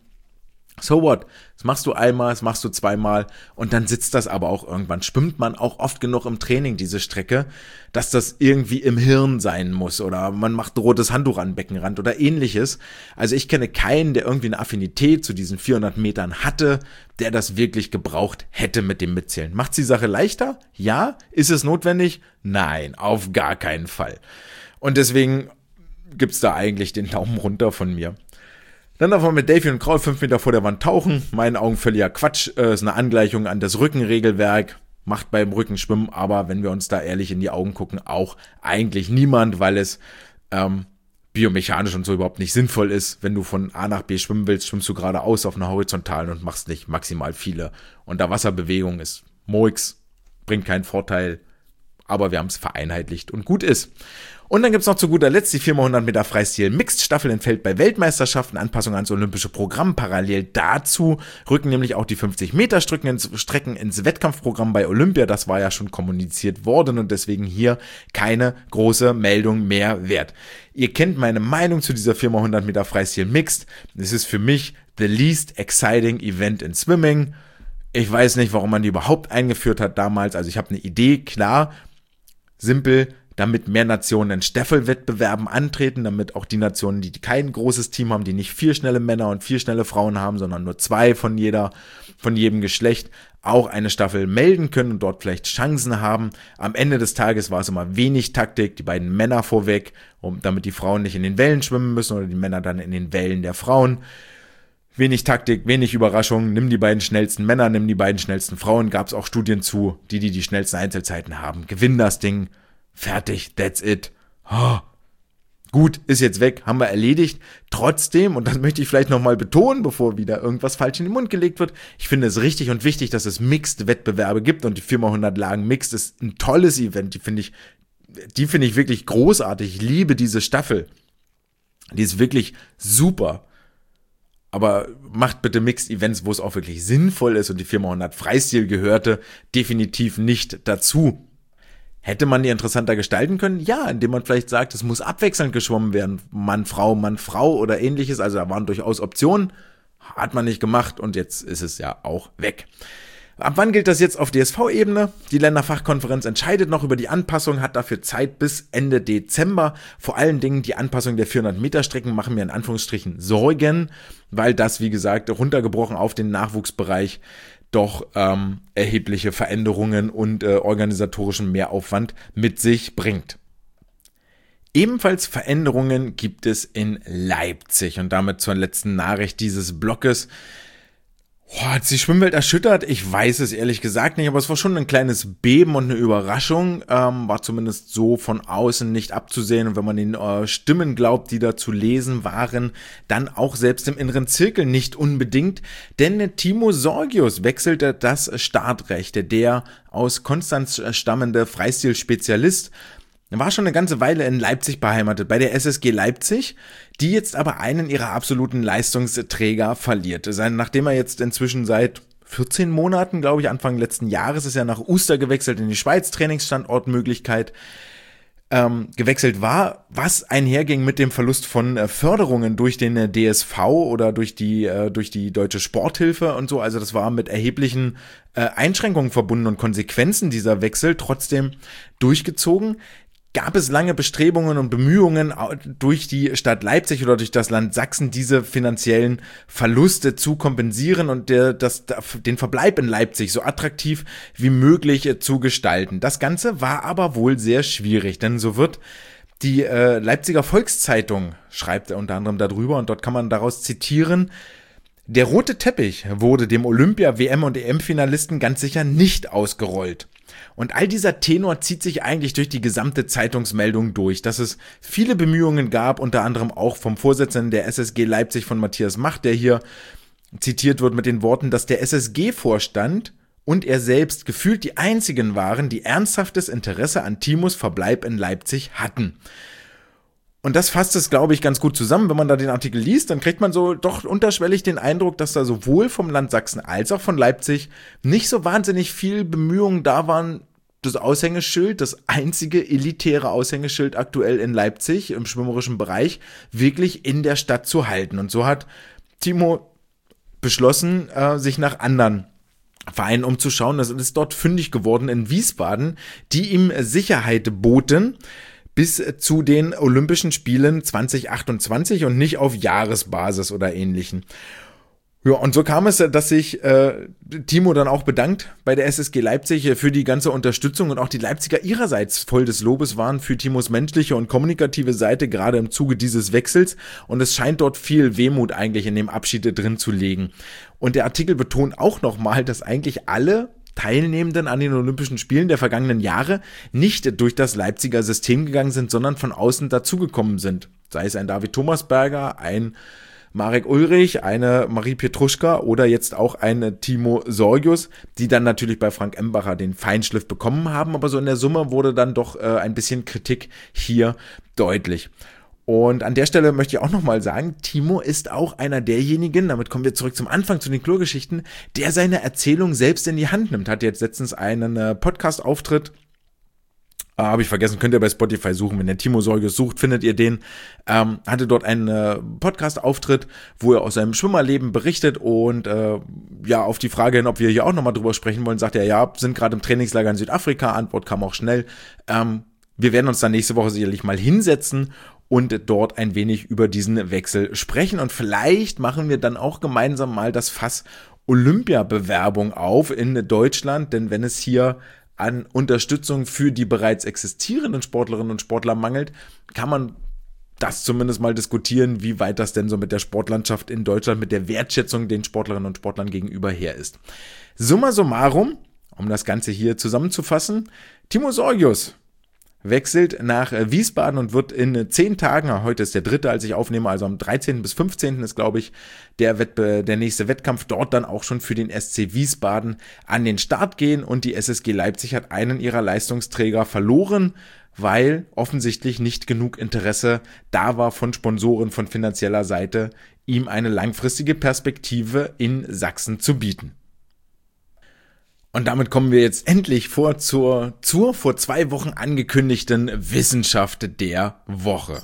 So what? Das machst du einmal, das machst du zweimal und dann sitzt das aber auch irgendwann. Schwimmt man auch oft genug im Training, diese Strecke, dass das irgendwie im Hirn sein muss oder man macht ein rotes Handtuch an den Beckenrand oder ähnliches. Also ich kenne keinen, der irgendwie eine Affinität zu diesen vierhundert Metern hatte, der das wirklich gebraucht hätte mit dem Mitzählen. Macht's die Sache leichter? Ja. Ist es notwendig? Nein, auf gar keinen Fall. Und deswegen gibt's da eigentlich den Daumen runter von mir. Dann darf man mit Davy und Kraul fünf Meter vor der Wand tauchen. Meinen Augen völliger Quatsch. Äh, ist eine Angleichung an das Rückenregelwerk. Macht beim Rückenschwimmen, aber wenn wir uns da ehrlich in die Augen gucken, auch eigentlich niemand, weil es ähm, biomechanisch und so überhaupt nicht sinnvoll ist. Wenn du von A nach B schwimmen willst, schwimmst du geradeaus auf einer horizontalen und machst nicht maximal viele. Und da Wasserbewegung ist Moix, bringt keinen Vorteil, aber wir haben es vereinheitlicht und gut ist. Und dann gibt's noch zu guter Letzt die vier mal hundert Meter Freistil Mixed Staffel entfällt bei Weltmeisterschaften, Anpassung ans olympische Programm. Parallel dazu rücken nämlich auch die fünfzig Meter Strecken ins, Strecken ins Wettkampfprogramm bei Olympia. Das war ja schon kommuniziert worden und deswegen hier keine große Meldung mehr wert. Ihr kennt meine Meinung zu dieser vier mal hundert Meter Freistil Mixed. Es ist für mich the least exciting event in Swimming. Ich weiß nicht, warum man die überhaupt eingeführt hat damals. Also ich habe eine Idee, klar, simpel, damit mehr Nationen in Staffelwettbewerben antreten, damit auch die Nationen, die kein großes Team haben, die nicht vier schnelle Männer und vier schnelle Frauen haben, sondern nur zwei von jeder, von jedem Geschlecht, auch eine Staffel melden können und dort vielleicht Chancen haben. Am Ende des Tages war es immer wenig Taktik, die beiden Männer vorweg, um, damit die Frauen nicht in den Wellen schwimmen müssen oder die Männer dann in den Wellen der Frauen. Wenig Taktik, wenig Überraschung, nimm die beiden schnellsten Männer, nimm die beiden schnellsten Frauen, gab es auch Studien zu, die, die die schnellsten Einzelzeiten haben, gewinnen das Ding. Fertig, that's it. Oh. Gut, ist jetzt weg, haben wir erledigt. Trotzdem, und das möchte ich vielleicht nochmal betonen, bevor wieder irgendwas falsch in den Mund gelegt wird, ich finde es richtig und wichtig, dass es Mixed-Wettbewerbe gibt und die vier mal hundert Lagen Mixed ist ein tolles Event, die finde ich, die finde ich wirklich großartig. Ich liebe diese Staffel. Die ist wirklich super. Aber macht bitte Mixed-Events, wo es auch wirklich sinnvoll ist und die vier mal hundert Freistil gehörte definitiv nicht dazu. Hätte man die interessanter gestalten können? Ja, indem man vielleicht sagt, es muss abwechselnd geschwommen werden. Mann, Frau, Mann, Frau oder ähnliches. Also da waren durchaus Optionen. Hat man nicht gemacht und jetzt ist es ja auch weg. Ab wann gilt das jetzt auf D S V-Ebene? Die Länderfachkonferenz entscheidet noch über die Anpassung, hat dafür Zeit bis Ende Dezember. Vor allen Dingen die Anpassung der vierhundert Meter Strecken machen mir in Anführungsstrichen Sorgen, weil das, wie gesagt, runtergebrochen auf den Nachwuchsbereich doch ähm, erhebliche Veränderungen und äh, organisatorischen Mehraufwand mit sich bringt. Ebenfalls Veränderungen gibt es in Leipzig und damit zur letzten Nachricht dieses Blockes. Oh, hat die Schwimmwelt erschüttert? Ich weiß es ehrlich gesagt nicht, aber es war schon ein kleines Beben und eine Überraschung. Ähm, war zumindest so von außen nicht abzusehen. Und wenn man den äh, Stimmen glaubt, die da zu lesen waren, dann auch selbst im inneren Zirkel nicht unbedingt. Denn Timo Sorgius wechselte das Startrecht. Der aus Konstanz stammende Freistil-Spezialist war schon eine ganze Weile in Leipzig beheimatet, bei der S S G Leipzig, die jetzt aber einen ihrer absoluten Leistungsträger verliert. Nachdem er jetzt inzwischen seit vierzehn Monaten, glaube ich, Anfang letzten Jahres, ist er nach Uster gewechselt in die Schweiz, Trainingsstandortmöglichkeit, ähm, gewechselt war, was einherging mit dem Verlust von äh, Förderungen durch den äh, D S V oder durch die, äh, durch die Deutsche Sporthilfe und so. Also das war mit erheblichen äh, Einschränkungen verbunden und Konsequenzen dieser Wechsel trotzdem durchgezogen. Gab es lange Bestrebungen und Bemühungen durch die Stadt Leipzig oder durch das Land Sachsen, diese finanziellen Verluste zu kompensieren und der, das, den Verbleib in Leipzig so attraktiv wie möglich zu gestalten. Das Ganze war aber wohl sehr schwierig, denn so wird die äh, Leipziger Volkszeitung, schreibt er unter anderem darüber, und dort kann man daraus zitieren: Der rote Teppich wurde dem Olympia-, W M- und E M-Finalisten ganz sicher nicht ausgerollt. Und all dieser Tenor zieht sich eigentlich durch die gesamte Zeitungsmeldung durch, dass es viele Bemühungen gab, unter anderem auch vom Vorsitzenden der S S G Leipzig, von Matthias Macht, der hier zitiert wird mit den Worten, dass der S S G-Vorstand und er selbst gefühlt die einzigen waren, die ernsthaftes Interesse an Timos Verbleib in Leipzig hatten. Und das fasst es, glaube ich, ganz gut zusammen. Wenn man da den Artikel liest, dann kriegt man so doch unterschwellig den Eindruck, dass da sowohl vom Land Sachsen als auch von Leipzig nicht so wahnsinnig viel Bemühungen da waren, das Aushängeschild, das einzige elitäre Aushängeschild aktuell in Leipzig im schwimmerischen Bereich, wirklich in der Stadt zu halten. Und so hat Timo beschlossen, äh, sich nach anderen Vereinen umzuschauen. Das ist dort fündig geworden in Wiesbaden, die ihm Sicherheit boten bis zu den Olympischen Spielen zwanzig achtundzwanzig und nicht auf Jahresbasis oder ähnlichen. Ja, und so kam es, dass sich äh, Timo dann auch bedankt bei der S S G Leipzig für die ganze Unterstützung und auch die Leipziger ihrerseits voll des Lobes waren für Timos menschliche und kommunikative Seite, gerade im Zuge dieses Wechsels. Und es scheint dort viel Wehmut eigentlich in dem Abschied drin zu liegen. Und der Artikel betont auch nochmal, dass eigentlich alle Teilnehmenden an den Olympischen Spielen der vergangenen Jahre nicht durch das Leipziger System gegangen sind, sondern von außen dazugekommen sind. Sei es ein David Thomasberger, ein Marek Ulrich, eine Marie Petruschka oder jetzt auch ein Timo Sorgius, die dann natürlich bei Frank Embacher den Feinschliff bekommen haben, aber so in der Summe wurde dann doch äh, ein bisschen Kritik hier deutlich. Und an der Stelle möchte ich auch nochmal sagen, Timo ist auch einer derjenigen, damit kommen wir zurück zum Anfang, zu den Klurgeschichten, der seine Erzählung selbst in die Hand nimmt. Hat jetzt letztens einen äh, Podcast-Auftritt, äh, habe ich vergessen, könnt ihr bei Spotify suchen, wenn ihr Timo Sorgius sucht, findet ihr den. Ähm, hatte dort einen äh, Podcast-Auftritt, wo er aus seinem Schwimmerleben berichtet und äh, ja, auf die Frage hin, ob wir hier auch nochmal drüber sprechen wollen, sagt er, ja, sind gerade im Trainingslager in Südafrika, Antwort kam auch schnell. Ähm, wir werden uns dann nächste Woche sicherlich mal hinsetzen und dort ein wenig über diesen Wechsel sprechen. Und vielleicht machen wir dann auch gemeinsam mal das Fass Olympia-Bewerbung auf in Deutschland. Denn wenn es hier an Unterstützung für die bereits existierenden Sportlerinnen und Sportler mangelt, kann man das zumindest mal diskutieren, wie weit das denn so mit der Sportlandschaft in Deutschland, mit der Wertschätzung den Sportlerinnen und Sportlern gegenüber her ist. Summa summarum, um das Ganze hier zusammenzufassen, Timo Sorgius wechselt nach Wiesbaden und wird in zehn Tagen, heute ist der dritte, als ich aufnehme, also am dreizehnten bis fünfzehnten ist, glaube ich, der, Wettbe- der nächste Wettkampf, dort dann auch schon für den S C Wiesbaden an den Start gehen und die S S G Leipzig hat einen ihrer Leistungsträger verloren, weil offensichtlich nicht genug Interesse da war von Sponsoren von finanzieller Seite, ihm eine langfristige Perspektive in Sachsen zu bieten. Und damit kommen wir jetzt endlich vor zur, zur vor zwei Wochen angekündigten Wissenschaft der Woche.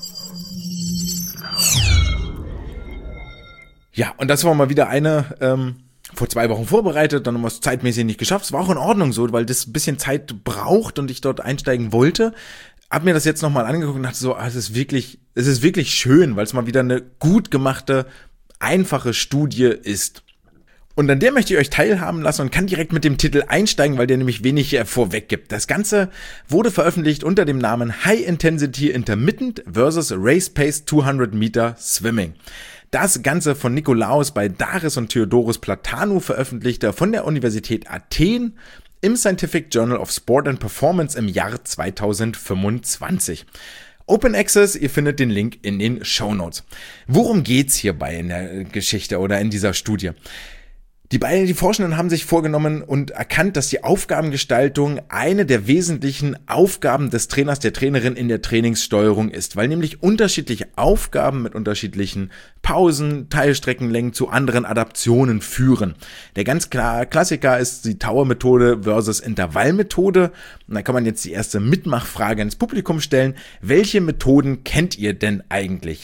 Ja, und das war mal wieder eine, ähm, vor zwei Wochen vorbereitet, dann haben wir es zeitmäßig nicht geschafft. Es war auch in Ordnung so, weil das ein bisschen Zeit braucht und ich dort einsteigen wollte. Hab mir das jetzt nochmal angeguckt und dachte so, ah, es ist wirklich, es ist wirklich schön, weil es mal wieder eine gut gemachte, einfache Studie ist. Und an der möchte ich euch teilhaben lassen und kann direkt mit dem Titel einsteigen, weil der nämlich wenig äh, vorweg gibt. Das Ganze wurde veröffentlicht unter dem Namen High Intensity Intermittent versus Race Pace zweihundert Meter Swimming. Das Ganze von Nikolaos Baldaris und Theodoros Platanou veröffentlicht er von der Universität Athen im Scientific Journal of Sport and Performance im Jahr zweitausendfünfundzwanzig. Open Access, ihr findet den Link in den Shownotes. Worum geht's hierbei in der Geschichte oder in dieser Studie? Die beiden, die Forschenden haben sich vorgenommen und erkannt, dass die Aufgabengestaltung eine der wesentlichen Aufgaben des Trainers, der Trainerin in der Trainingssteuerung ist, weil nämlich unterschiedliche Aufgaben mit unterschiedlichen Pausen, Teilstreckenlängen zu anderen Adaptionen führen. Der ganz klar Klassiker ist die Tower-Methode versus Intervallmethode. Und da kann man jetzt die erste Mitmachfrage ins Publikum stellen. Welche Methoden kennt ihr denn eigentlich?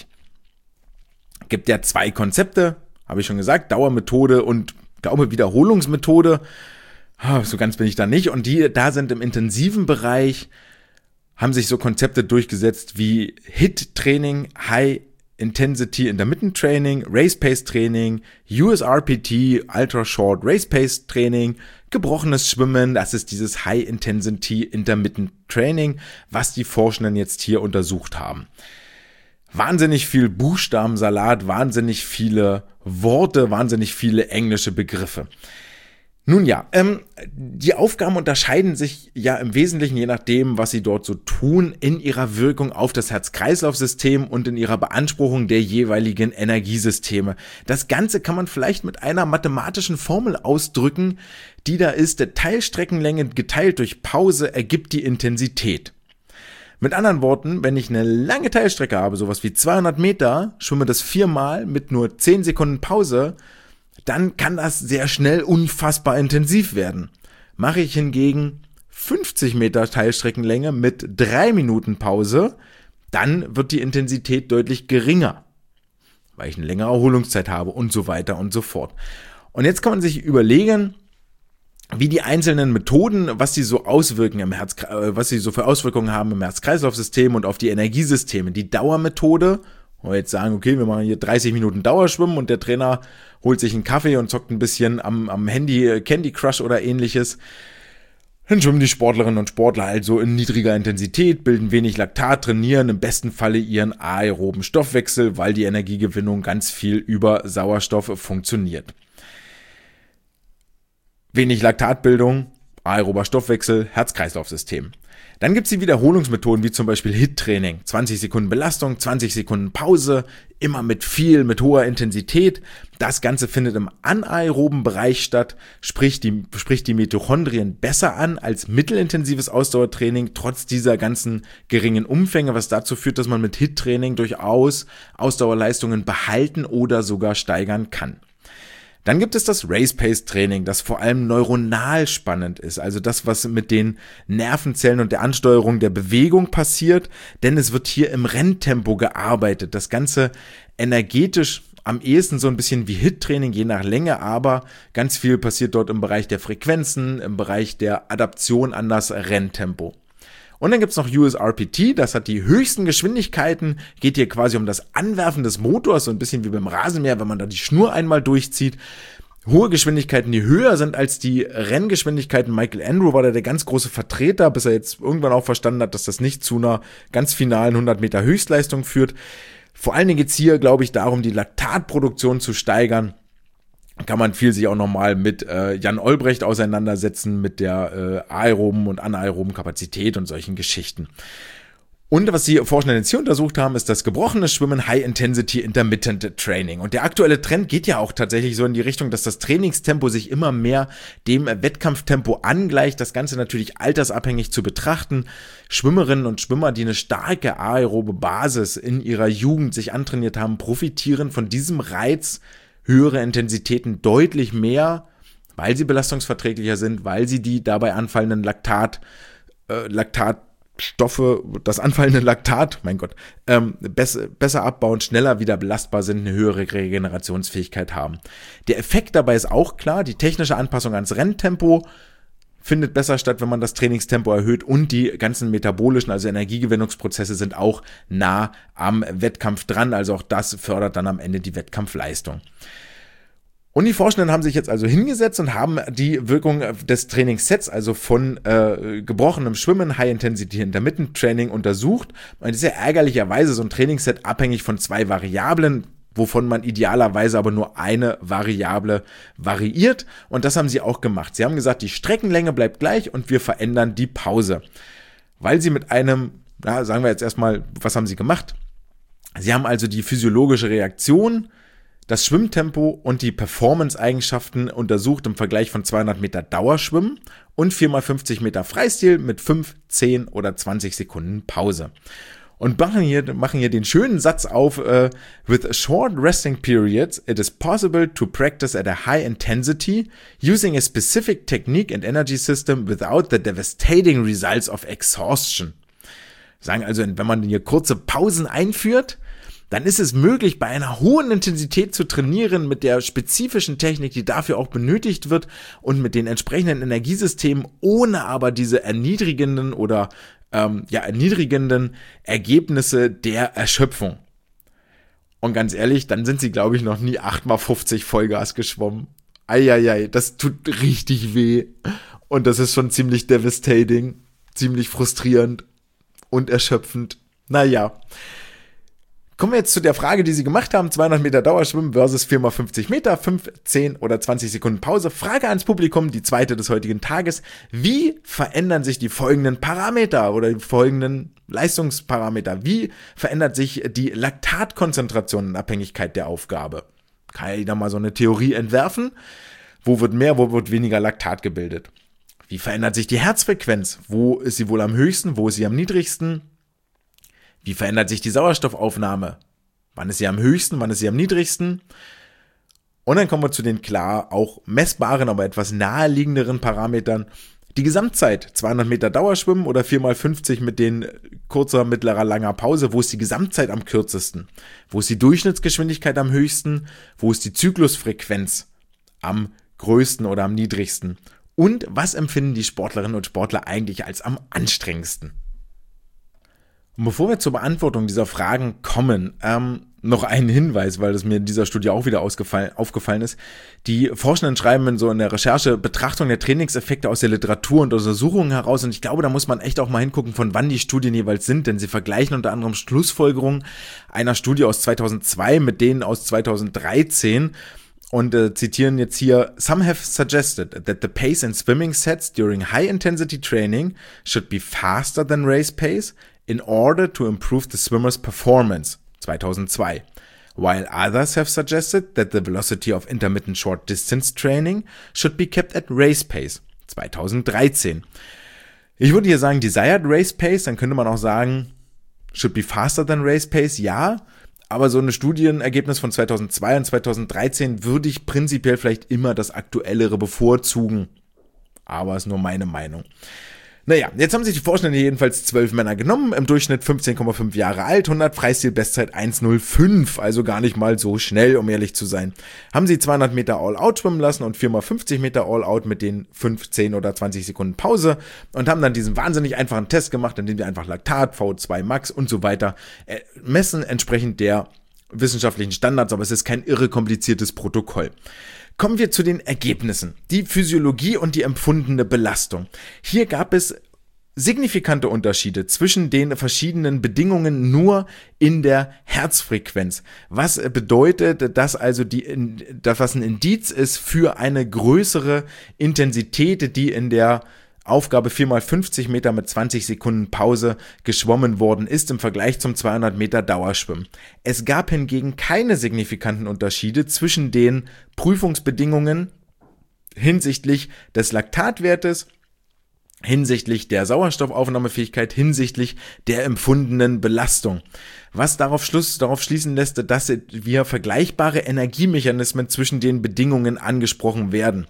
Gibt ja zwei Konzepte, habe ich schon gesagt, Dauermethode und glaube Wiederholungsmethode, so ganz bin ich da nicht, und die da sind im intensiven Bereich, haben sich so Konzepte durchgesetzt wie H I I T-Training, High Intensity Intermittent Training, Race Pace Training, U S R P T, Ultra Short Race Pace Training, gebrochenes Schwimmen, das ist dieses High Intensity Intermittent Training, was die Forschenden jetzt hier untersucht haben. Wahnsinnig viel Buchstabensalat, wahnsinnig viele Worte, wahnsinnig viele englische Begriffe. Nun ja, ähm, die Aufgaben unterscheiden sich ja im Wesentlichen, je nachdem, was sie dort so tun, in ihrer Wirkung auf das Herz-Kreislauf-System und in ihrer Beanspruchung der jeweiligen Energiesysteme. Das Ganze kann man vielleicht mit einer mathematischen Formel ausdrücken, die da ist: der Teilstreckenlänge geteilt durch Pause ergibt die Intensität. Mit anderen Worten, wenn ich eine lange Teilstrecke habe, sowas wie zweihundert Meter, schwimme das viermal mit nur zehn Sekunden Pause, dann kann das sehr schnell unfassbar intensiv werden. Mache ich hingegen fünfzig Meter Teilstreckenlänge mit drei Minuten Pause, dann wird die Intensität deutlich geringer, weil ich eine längere Erholungszeit habe und so weiter und so fort. Und jetzt kann man sich überlegen, wie die einzelnen Methoden, was sie so auswirken im Herz, was sie so für Auswirkungen haben im Herz-Kreislauf-System und auf die Energiesysteme. Die Dauermethode, wo wir jetzt sagen, okay, wir machen hier dreißig Minuten Dauerschwimmen und der Trainer holt sich einen Kaffee und zockt ein bisschen am, am Handy Candy Crush oder ähnliches. Dann schwimmen die Sportlerinnen und Sportler also in niedriger Intensität, bilden wenig Laktat, trainieren im besten Falle ihren aeroben Stoffwechsel, weil die Energiegewinnung ganz viel über Sauerstoff funktioniert. Wenig Laktatbildung, aerober Stoffwechsel, Herz-Kreislauf-System. Dann gibt es die Wiederholungsmethoden, wie zum Beispiel H I I T-Training. zwanzig Sekunden Belastung, zwanzig Sekunden Pause, immer mit viel, mit hoher Intensität. Das Ganze findet im anaeroben Bereich statt, sprich die, sprich die Mitochondrien besser an als mittelintensives Ausdauertraining, trotz dieser ganzen geringen Umfänge, was dazu führt, dass man mit H I I T-Training durchaus Ausdauerleistungen behalten oder sogar steigern kann. Dann gibt es das Race Pace Training, das vor allem neuronal spannend ist, also das, was mit den Nervenzellen und der Ansteuerung der Bewegung passiert, denn es wird hier im Renntempo gearbeitet. Das Ganze energetisch am ehesten so ein bisschen wie H I I T-Training, je nach Länge, aber ganz viel passiert dort im Bereich der Frequenzen, im Bereich der Adaption an das Renntempo. Und dann gibt's noch U S R P T, das hat die höchsten Geschwindigkeiten, geht hier quasi um das Anwerfen des Motors, so ein bisschen wie beim Rasenmäher, wenn man da die Schnur einmal durchzieht. Hohe Geschwindigkeiten, die höher sind als die Renngeschwindigkeiten. Michael Andrew war da der ganz große Vertreter, bis er jetzt irgendwann auch verstanden hat, dass das nicht zu einer ganz finalen hundert Meter Höchstleistung führt. Vor allen Dingen geht's hier, glaube ich, darum, die Laktatproduktion zu steigern. Kann man viel sich auch nochmal mit äh, Jan Olbrecht auseinandersetzen, mit der äh, aeroben und anaeroben Kapazität und solchen Geschichten. Und was die Forschenden jetzt hier untersucht haben, ist das gebrochene Schwimmen, High Intensity Intermittent Training. Und der aktuelle Trend geht ja auch tatsächlich so in die Richtung, dass das Trainingstempo sich immer mehr dem Wettkampftempo angleicht. Das Ganze natürlich altersabhängig zu betrachten. Schwimmerinnen und Schwimmer, die eine starke aerobe Basis in ihrer Jugend sich antrainiert haben, profitieren von diesem Reiz, höhere Intensitäten deutlich mehr, weil sie belastungsverträglicher sind, weil sie die dabei anfallenden Laktat, äh, Laktatstoffe, das anfallende Laktat, mein Gott, ähm, besser, besser abbauen, schneller wieder belastbar sind, eine höhere Regenerationsfähigkeit haben. Der Effekt dabei ist auch klar, die technische Anpassung ans Renntempo findet besser statt, wenn man das Trainingstempo erhöht, und die ganzen metabolischen, also Energiegewinnungsprozesse sind auch nah am Wettkampf dran, also auch das fördert dann am Ende die Wettkampfleistung. Und die Forschenden haben sich jetzt also hingesetzt und haben die Wirkung des Trainingssets, also von äh, gebrochenem Schwimmen, High Intensity Intermittent Training, untersucht. Und das ist ja ärgerlicherweise so ein Trainingsset abhängig von zwei Variablen. wovon man idealerweise aber nur eine Variable variiert. Und das haben sie auch gemacht. Sie haben gesagt, die Streckenlänge bleibt gleich und wir verändern die Pause. Weil sie mit einem, na, sagen wir jetzt erstmal, was haben sie gemacht? Sie haben also die physiologische Reaktion, das Schwimmtempo und die Performance-Eigenschaften untersucht im Vergleich von zweihundert Meter Dauerschwimmen und vier mal fünfzig Meter Freistil mit fünf, zehn oder zwanzig Sekunden Pause. Und machen hier, machen hier den schönen Satz auf, uh, with short resting periods, it is possible to practice at a high intensity using a specific technique and energy system without the devastating results of exhaustion. Sagen also, wenn man hier kurze Pausen einführt, dann ist es möglich, bei einer hohen Intensität zu trainieren mit der spezifischen Technik, die dafür auch benötigt wird und mit den entsprechenden Energiesystemen, ohne aber diese erniedrigenden oder ähm, ja, erniedrigenden Ergebnisse der Erschöpfung. Und ganz ehrlich, dann sind sie, glaube ich, noch nie acht mal fünfzig Vollgas geschwommen. Eieiei, das tut richtig weh. Und das ist schon ziemlich devastating, ziemlich frustrierend und erschöpfend. Naja. Kommen wir jetzt zu der Frage, die sie gemacht haben, zweihundert Meter Dauerschwimmen versus vier mal fünfzig Meter, fünf, zehn oder zwanzig Sekunden Pause. Frage ans Publikum, die zweite des heutigen Tages. Wie verändern sich die folgenden Parameter oder die folgenden Leistungsparameter? Wie verändert sich die Laktatkonzentration in Abhängigkeit der Aufgabe? Kann ja jeder mal so eine Theorie entwerfen. Wo wird mehr, wo wird weniger Laktat gebildet? Wie verändert sich die Herzfrequenz? Wo ist sie wohl am höchsten, wo ist sie am niedrigsten? Wie verändert sich die Sauerstoffaufnahme? Wann ist sie am höchsten, wann ist sie am niedrigsten? Und dann kommen wir zu den klar auch messbaren, aber etwas naheliegenderen Parametern. Die Gesamtzeit, zweihundert Meter Dauerschwimmen oder vier mal fünfzig mit den kurzer, mittlerer, langer Pause. Wo ist die Gesamtzeit am kürzesten? Wo ist die Durchschnittsgeschwindigkeit am höchsten? Wo ist die Zyklusfrequenz am größten oder am niedrigsten? Und was empfinden die Sportlerinnen und Sportler eigentlich als am anstrengendsten? Und bevor wir zur Beantwortung dieser Fragen kommen, ähm, noch einen Hinweis, weil das mir in dieser Studie auch wieder ausgefallen, aufgefallen ist. Die Forschenden schreiben in so in der Recherche Betrachtung der Trainingseffekte aus der Literatur und Untersuchungen heraus. Und ich glaube, da muss man echt auch mal hingucken, von wann die Studien jeweils sind, denn sie vergleichen unter anderem Schlussfolgerungen einer Studie aus zweitausendzwei mit denen aus zweitausenddreizehn. Und äh, zitieren jetzt hier, some have suggested that the pace in swimming sets during high-intensity training should be faster than race pace in order to improve the swimmer's performance, zweitausendzwei. While others have suggested that the velocity of intermittent short distance training should be kept at race pace, zweitausenddreizehn. Ich würde hier sagen desired race pace, dann könnte man auch sagen should be faster than race pace, ja. Aber so ein Studienergebnis von zweitausendzwei und zweitausenddreizehn würde ich prinzipiell vielleicht immer das Aktuellere bevorzugen. Aber ist nur meine Meinung. Naja, jetzt haben sich die Forschenden jedenfalls zwölf Männer genommen, im Durchschnitt fünfzehn Komma fünf Jahre alt, hundert Freistil-Bestzeit eins null fünf, also gar nicht mal so schnell, um ehrlich zu sein. Haben sie zweihundert Meter All-Out schwimmen lassen und vier mal fünfzig Meter All-Out mit den fünf, zehn oder zwanzig Sekunden Pause und haben dann diesen wahnsinnig einfachen Test gemacht, indem die einfach Laktat, V O zwei Max und so weiter äh, messen, entsprechend der wissenschaftlichen Standards, aber es ist kein irre kompliziertes Protokoll. Kommen wir zu den Ergebnissen. Die Physiologie und die empfundene Belastung. Hier gab es signifikante Unterschiede zwischen den verschiedenen Bedingungen nur in der Herzfrequenz. Was bedeutet, dass also die, das was ein Indiz ist für eine größere Intensität, die in der Aufgabe vier mal fünfzig Meter mit zwanzig Sekunden Pause geschwommen worden ist im Vergleich zum zweihundert Meter Dauerschwimmen. Es gab hingegen keine signifikanten Unterschiede zwischen den Prüfungsbedingungen hinsichtlich des Laktatwertes, hinsichtlich der Sauerstoffaufnahmefähigkeit, hinsichtlich der empfundenen Belastung. Was darauf, Schluss, darauf schließen lässt, dass wir vergleichbare Energiemechanismen zwischen den Bedingungen angesprochen werden.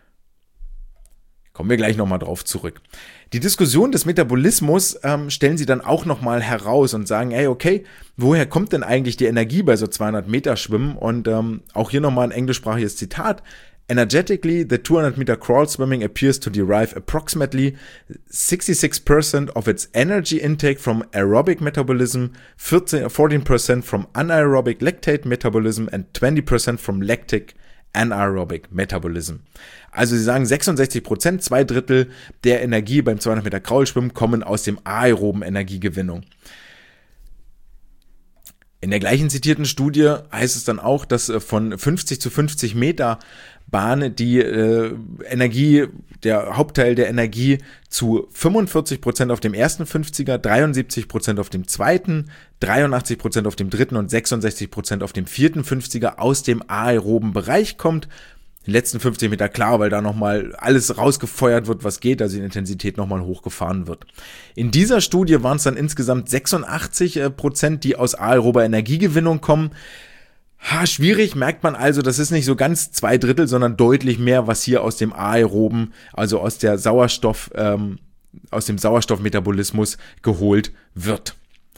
Kommen wir gleich nochmal drauf zurück. Die Diskussion des Metabolismus ähm, stellen sie dann auch nochmal heraus und sagen, ey, okay, woher kommt denn eigentlich die Energie bei so zweihundert Meter Schwimmen? Und ähm, auch hier nochmal ein englischsprachiges Zitat. Energetically, the two hundred meter crawl swimming appears to derive approximately sixty-six percent of its energy intake from aerobic metabolism, fourteen percent from anaerobic lactate metabolism and twenty percent from lactic anaerobic metabolism. Also sie sagen sechsundsechzig Prozent, zwei Drittel der Energie beim zweihundert Meter Kraulschwimmen kommen aus dem aeroben Energiegewinnung. In der gleichen zitierten Studie heißt es dann auch, dass von fünfzig zu fünfzig Meter Bahn die äh, Energie, der Hauptteil der Energie zu fünfundvierzig Prozent auf dem ersten fünfziger, dreiundsiebzig Prozent auf dem zweiten, dreiundachtzig Prozent auf dem dritten und sechsundsechzig Prozent auf dem vierten fünfziger aus dem aeroben Bereich kommt. Die letzten fünfzig Meter klar, weil da nochmal alles rausgefeuert wird, was geht, also die Intensität nochmal hochgefahren wird. In dieser Studie waren es dann insgesamt sechsundachtzig Prozent, die aus aerober Energiegewinnung kommen. Ha, schwierig, merkt man also, das ist nicht so ganz zwei Drittel, sondern deutlich mehr, was hier aus dem aeroben, also aus der Sauerstoff, ähm, aus dem Sauerstoffmetabolismus geholt wird.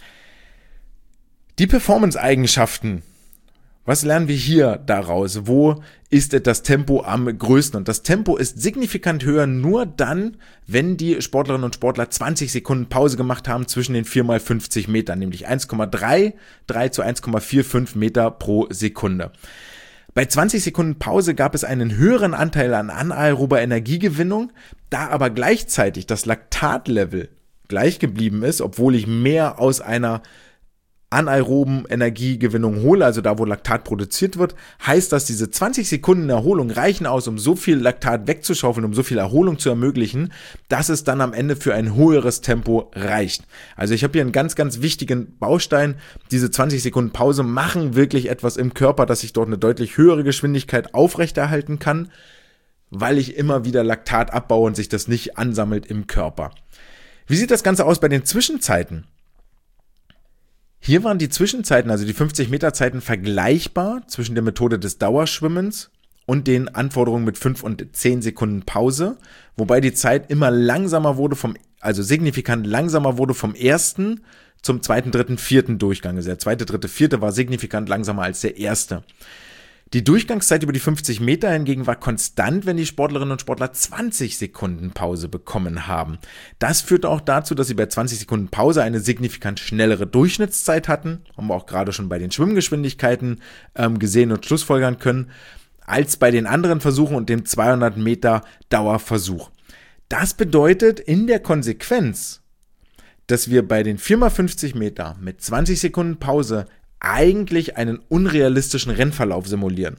Die Performance-Eigenschaften. Was lernen wir hier daraus? Wo ist das Tempo am größten? Und das Tempo ist signifikant höher nur dann, wenn die Sportlerinnen und Sportler zwanzig Sekunden Pause gemacht haben zwischen den vier mal fünfzig Metern, nämlich eins Komma dreiunddreißig zu eins Komma fünfundvierzig Meter pro Sekunde. Bei zwanzig Sekunden Pause gab es einen höheren Anteil an anaerober Energiegewinnung, da aber gleichzeitig das Laktatlevel gleich geblieben ist, obwohl ich mehr aus einer anaeroben Energiegewinnung hole, also da, wo Laktat produziert wird, heißt das, diese zwanzig Sekunden Erholung reichen aus, um so viel Laktat wegzuschaufeln, um so viel Erholung zu ermöglichen, dass es dann am Ende für ein höheres Tempo reicht. Also ich habe hier einen ganz, ganz wichtigen Baustein. Diese zwanzig Sekunden Pause machen wirklich etwas im Körper, dass ich dort eine deutlich höhere Geschwindigkeit aufrechterhalten kann, weil ich immer wieder Laktat abbaue und sich das nicht ansammelt im Körper. Wie sieht das Ganze aus bei den Zwischenzeiten? Hier waren die Zwischenzeiten, also die fünfzig Meter Zeiten, vergleichbar zwischen der Methode des Dauerschwimmens und den Anforderungen mit fünf und zehn Sekunden Pause, wobei die Zeit immer langsamer wurde, vom, also signifikant langsamer wurde vom ersten zum zweiten, dritten, vierten Durchgang. Also der zweite, dritte, vierte war signifikant langsamer als der erste. Die Durchgangszeit über die fünfzig Meter hingegen war konstant, wenn die Sportlerinnen und Sportler zwanzig Sekunden Pause bekommen haben. Das führte auch dazu, dass sie bei zwanzig Sekunden Pause eine signifikant schnellere Durchschnittszeit hatten, haben wir auch gerade schon bei den Schwimmgeschwindigkeiten ähm, gesehen und schlussfolgern können, als bei den anderen Versuchen und dem zweihundert Meter Dauerversuch. Das bedeutet in der Konsequenz, dass wir bei den vier mal fünfzig Meter mit zwanzig Sekunden Pause eigentlich einen unrealistischen Rennverlauf simulieren.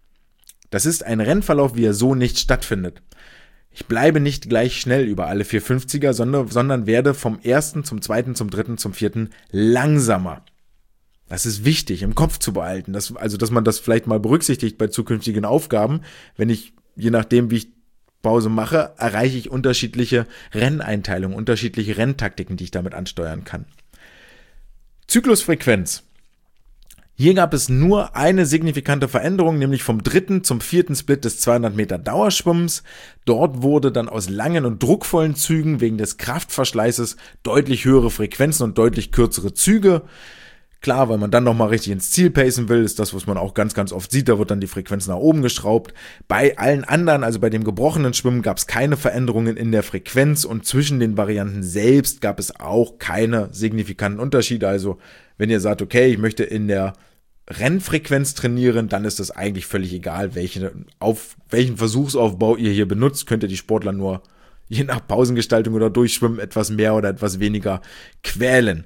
Das ist ein Rennverlauf, wie er so nicht stattfindet. Ich bleibe nicht gleich schnell über alle vier fünfziger, sondern, sondern werde vom ersten zum zweiten, zum dritten, zum vierten langsamer. Das ist wichtig im Kopf zu behalten, dass, also dass man das vielleicht mal berücksichtigt bei zukünftigen Aufgaben. Wenn ich, je nachdem wie ich Pause mache, erreiche ich unterschiedliche Renneinteilungen, unterschiedliche Renntaktiken, die ich damit ansteuern kann. Zyklusfrequenz. Hier gab es nur eine signifikante Veränderung, nämlich vom dritten zum vierten Split des zweihundert Meter Dauerschwimmens. Dort wurde dann aus langen und druckvollen Zügen wegen des Kraftverschleißes deutlich höhere Frequenzen und deutlich kürzere Züge. Klar, weil man dann nochmal richtig ins Ziel pacen will, ist das, was man auch ganz, ganz oft sieht, da wird dann die Frequenz nach oben geschraubt. Bei allen anderen, also bei dem gebrochenen Schwimmen, gab es keine Veränderungen in der Frequenz und zwischen den Varianten selbst gab es auch keine signifikanten Unterschiede. Also wenn ihr sagt, okay, ich möchte in der Rennfrequenz trainieren, dann ist das eigentlich völlig egal, welche, auf welchen Versuchsaufbau ihr hier benutzt, könnt ihr die Sportler nur je nach Pausengestaltung oder Durchschwimmen etwas mehr oder etwas weniger quälen.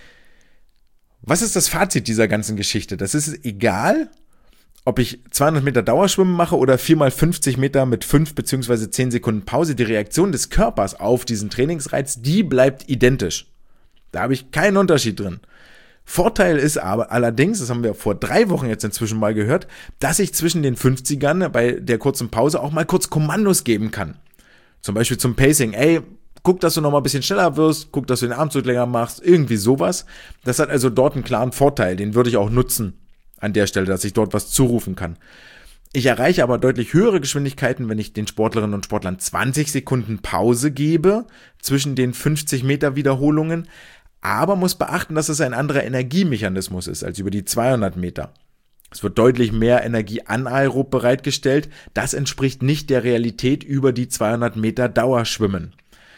Was ist das Fazit dieser ganzen Geschichte? Das ist egal, ob ich zweihundert Meter Dauerschwimmen mache oder vier mal fünfzig Meter mit fünf bzw. zehn Sekunden Pause. Die Reaktion des Körpers auf diesen Trainingsreiz, die bleibt identisch. Da habe ich keinen Unterschied drin. Vorteil ist aber allerdings, das haben wir vor drei Wochen jetzt inzwischen mal gehört, dass ich zwischen den fünfzigern bei der kurzen Pause auch mal kurz Kommandos geben kann. Zum Beispiel zum Pacing. Ey, guck, dass du noch mal ein bisschen schneller wirst, guck, dass du den Armzug länger machst, irgendwie sowas. Das hat also dort einen klaren Vorteil, den würde ich auch nutzen an der Stelle, dass ich dort was zurufen kann. Ich erreiche aber deutlich höhere Geschwindigkeiten, wenn ich den Sportlerinnen und Sportlern zwanzig Sekunden Pause gebe zwischen den fünfzig Meter Wiederholungen, aber muss beachten, dass es ein anderer Energiemechanismus ist als über die zweihundert Meter. Es wird deutlich mehr Energie anaerob bereitgestellt. Das entspricht nicht der Realität über die zweihundert Meter Dauerschwimmen.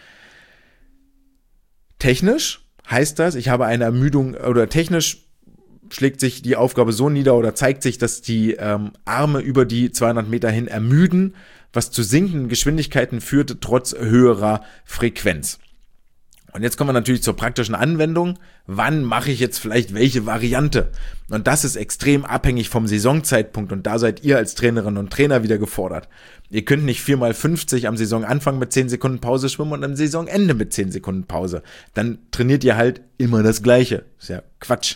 Technisch heißt das, ich habe eine Ermüdung oder technisch schlägt sich die Aufgabe so nieder oder zeigt sich, dass die ähm, Arme über die zweihundert Meter hin ermüden, was zu sinkenden Geschwindigkeiten führt, trotz höherer Frequenz. Und jetzt kommen wir natürlich zur praktischen Anwendung. Wann mache ich jetzt vielleicht welche Variante? Und das ist extrem abhängig vom Saisonzeitpunkt und da seid ihr als Trainerinnen und Trainer wieder gefordert. Ihr könnt nicht vier mal fünfzig am Saisonanfang mit zehn Sekunden Pause schwimmen und am Saisonende mit zehn Sekunden Pause. Dann trainiert ihr halt immer das Gleiche. Ist ja Quatsch.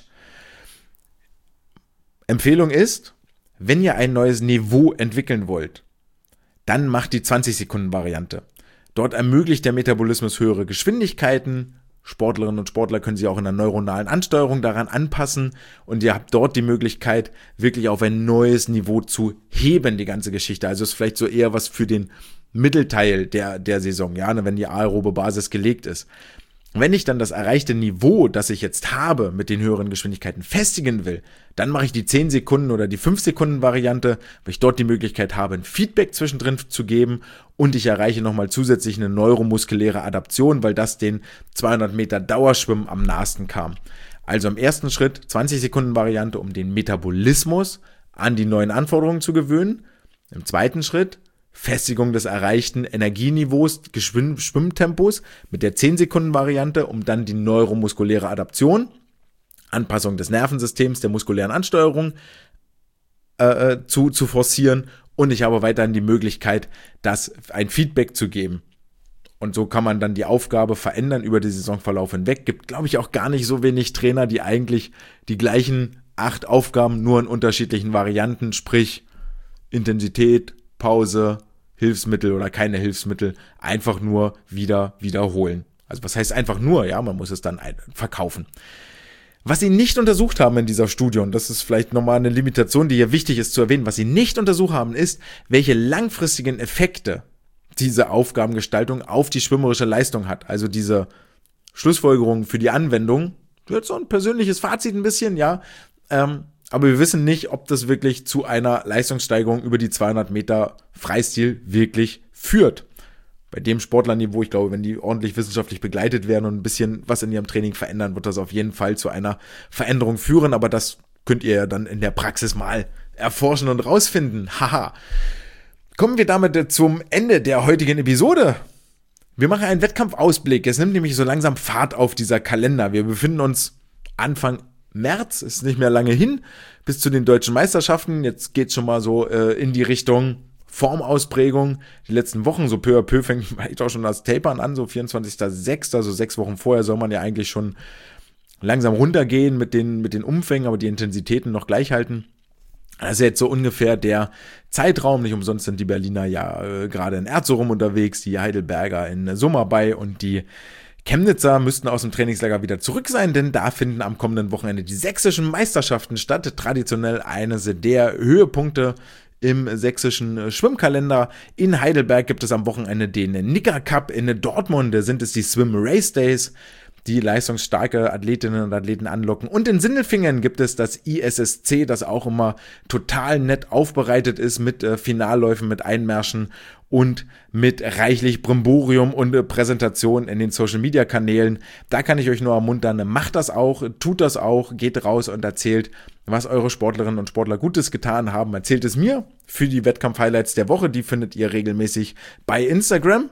Empfehlung ist, wenn ihr ein neues Niveau entwickeln wollt, dann macht die zwanzig Sekunden Variante. Dort ermöglicht der Metabolismus höhere Geschwindigkeiten. Sportlerinnen und Sportler können sich auch in der neuronalen Ansteuerung daran anpassen und ihr habt dort die Möglichkeit, wirklich auf ein neues Niveau zu heben, die ganze Geschichte. Also ist vielleicht so eher was für den Mittelteil der, der Saison, ja, wenn die aerobe Basis gelegt ist. Wenn ich dann das erreichte Niveau, das ich jetzt habe, mit den höheren Geschwindigkeiten festigen will, dann mache ich die zehn Sekunden oder die fünf Sekunden Variante, weil ich dort die Möglichkeit habe, ein Feedback zwischendrin zu geben und ich erreiche nochmal zusätzlich eine neuromuskuläre Adaption, weil das den zweihundert Meter Dauerschwimmen am nahesten kam. Also im ersten Schritt zwanzig Sekunden Variante, um den Metabolismus an die neuen Anforderungen zu gewöhnen. Im zweiten Schritt Festigung des erreichten Energieniveaus, Geschwind- Schwimmtempos mit der zehn Sekunden Variante, um dann die neuromuskuläre Adaption, Anpassung des Nervensystems, der muskulären Ansteuerung äh, zu, zu forcieren und ich habe weiterhin die Möglichkeit, das ein Feedback zu geben. Und so kann man dann die Aufgabe verändern über den Saisonverlauf hinweg. Gibt, glaube ich, auch gar nicht so wenig Trainer, die eigentlich die gleichen acht Aufgaben nur in unterschiedlichen Varianten, sprich Intensität, Pause, Hilfsmittel oder keine Hilfsmittel, einfach nur wieder wiederholen. Also was heißt einfach nur? Ja, man muss es dann verkaufen. Was sie nicht untersucht haben in dieser Studie, und das ist vielleicht nochmal eine Limitation, die hier wichtig ist zu erwähnen, was sie nicht untersucht haben, ist, welche langfristigen Effekte diese Aufgabengestaltung auf die schwimmerische Leistung hat. Also diese Schlussfolgerung für die Anwendung, wird so ein persönliches Fazit ein bisschen, ja, ähm, aber wir wissen nicht, ob das wirklich zu einer Leistungssteigerung über die zweihundert Meter Freistil wirklich führt. Bei dem Sportlerniveau, ich glaube, wenn die ordentlich wissenschaftlich begleitet werden und ein bisschen was in ihrem Training verändern, wird das auf jeden Fall zu einer Veränderung führen. Aber das könnt ihr ja dann in der Praxis mal erforschen und rausfinden. Haha. Kommen wir damit zum Ende der heutigen Episode. Wir machen einen Wettkampfausblick. Es nimmt nämlich so langsam Fahrt auf dieser Kalender. Wir befinden uns Anfang März, ist nicht mehr lange hin, bis zu den deutschen Meisterschaften. Jetzt geht's schon mal so äh, in die Richtung Formausprägung. Die letzten Wochen, so peu à peu, fängt vielleicht auch schon das Tapern an, so vierundzwanzigster sechster, also sechs Wochen vorher soll man ja eigentlich schon langsam runtergehen mit den, mit den Umfängen, aber die Intensitäten noch gleich halten. Das ist jetzt so ungefähr der Zeitraum. Nicht umsonst sind die Berliner ja äh, gerade in Erzurum unterwegs, die Heidelberger in Summerbei und die Chemnitzer müssten aus dem Trainingslager wieder zurück sein, denn da finden am kommenden Wochenende die sächsischen Meisterschaften statt. Traditionell eines der Höhepunkte im sächsischen Schwimmkalender. In Heidelberg gibt es am Wochenende den Nicker Cup. In Dortmund sind es die Swim Race Days, die leistungsstarke Athletinnen und Athleten anlocken. Und in Sindelfingen gibt es das I S S C, das auch immer total nett aufbereitet ist mit äh, Finalläufen, mit Einmärschen und mit reichlich Brimborium und äh, Präsentation in den Social-Media-Kanälen. Da kann ich euch nur ermuntern, macht das auch, tut das auch, geht raus und erzählt, was eure Sportlerinnen und Sportler Gutes getan haben. Erzählt es mir für die Wettkampf-Highlights der Woche. Die findet ihr regelmäßig bei Instagram.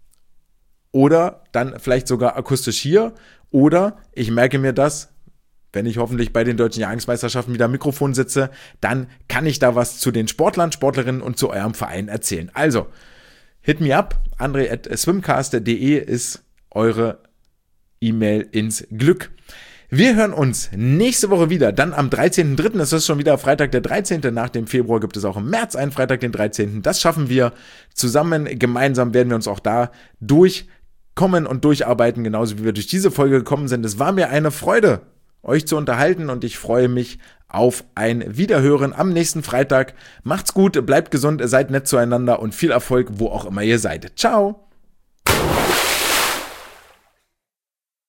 Oder dann vielleicht sogar akustisch hier. Oder ich merke mir das, wenn ich hoffentlich bei den deutschen Jahrgangsmeisterschaften wieder am Mikrofon sitze, dann kann ich da was zu den Sportlern, Sportlerinnen und zu eurem Verein erzählen. Also, hit me up. andre at swimcast punkt de ist eure E-Mail ins Glück. Wir hören uns nächste Woche wieder, dann am dreizehnten dritten Es ist schon wieder Freitag der dreizehnte Nach dem Februar gibt es auch im März einen Freitag, den dreizehnten Das schaffen wir zusammen. Gemeinsam werden wir uns auch da durchkommen und durcharbeiten, genauso wie wir durch diese Folge gekommen sind. Es war mir eine Freude, euch zu unterhalten und ich freue mich auf ein Wiederhören am nächsten Freitag. Macht's gut, bleibt gesund, seid nett zueinander und viel Erfolg, wo auch immer ihr seid. Ciao!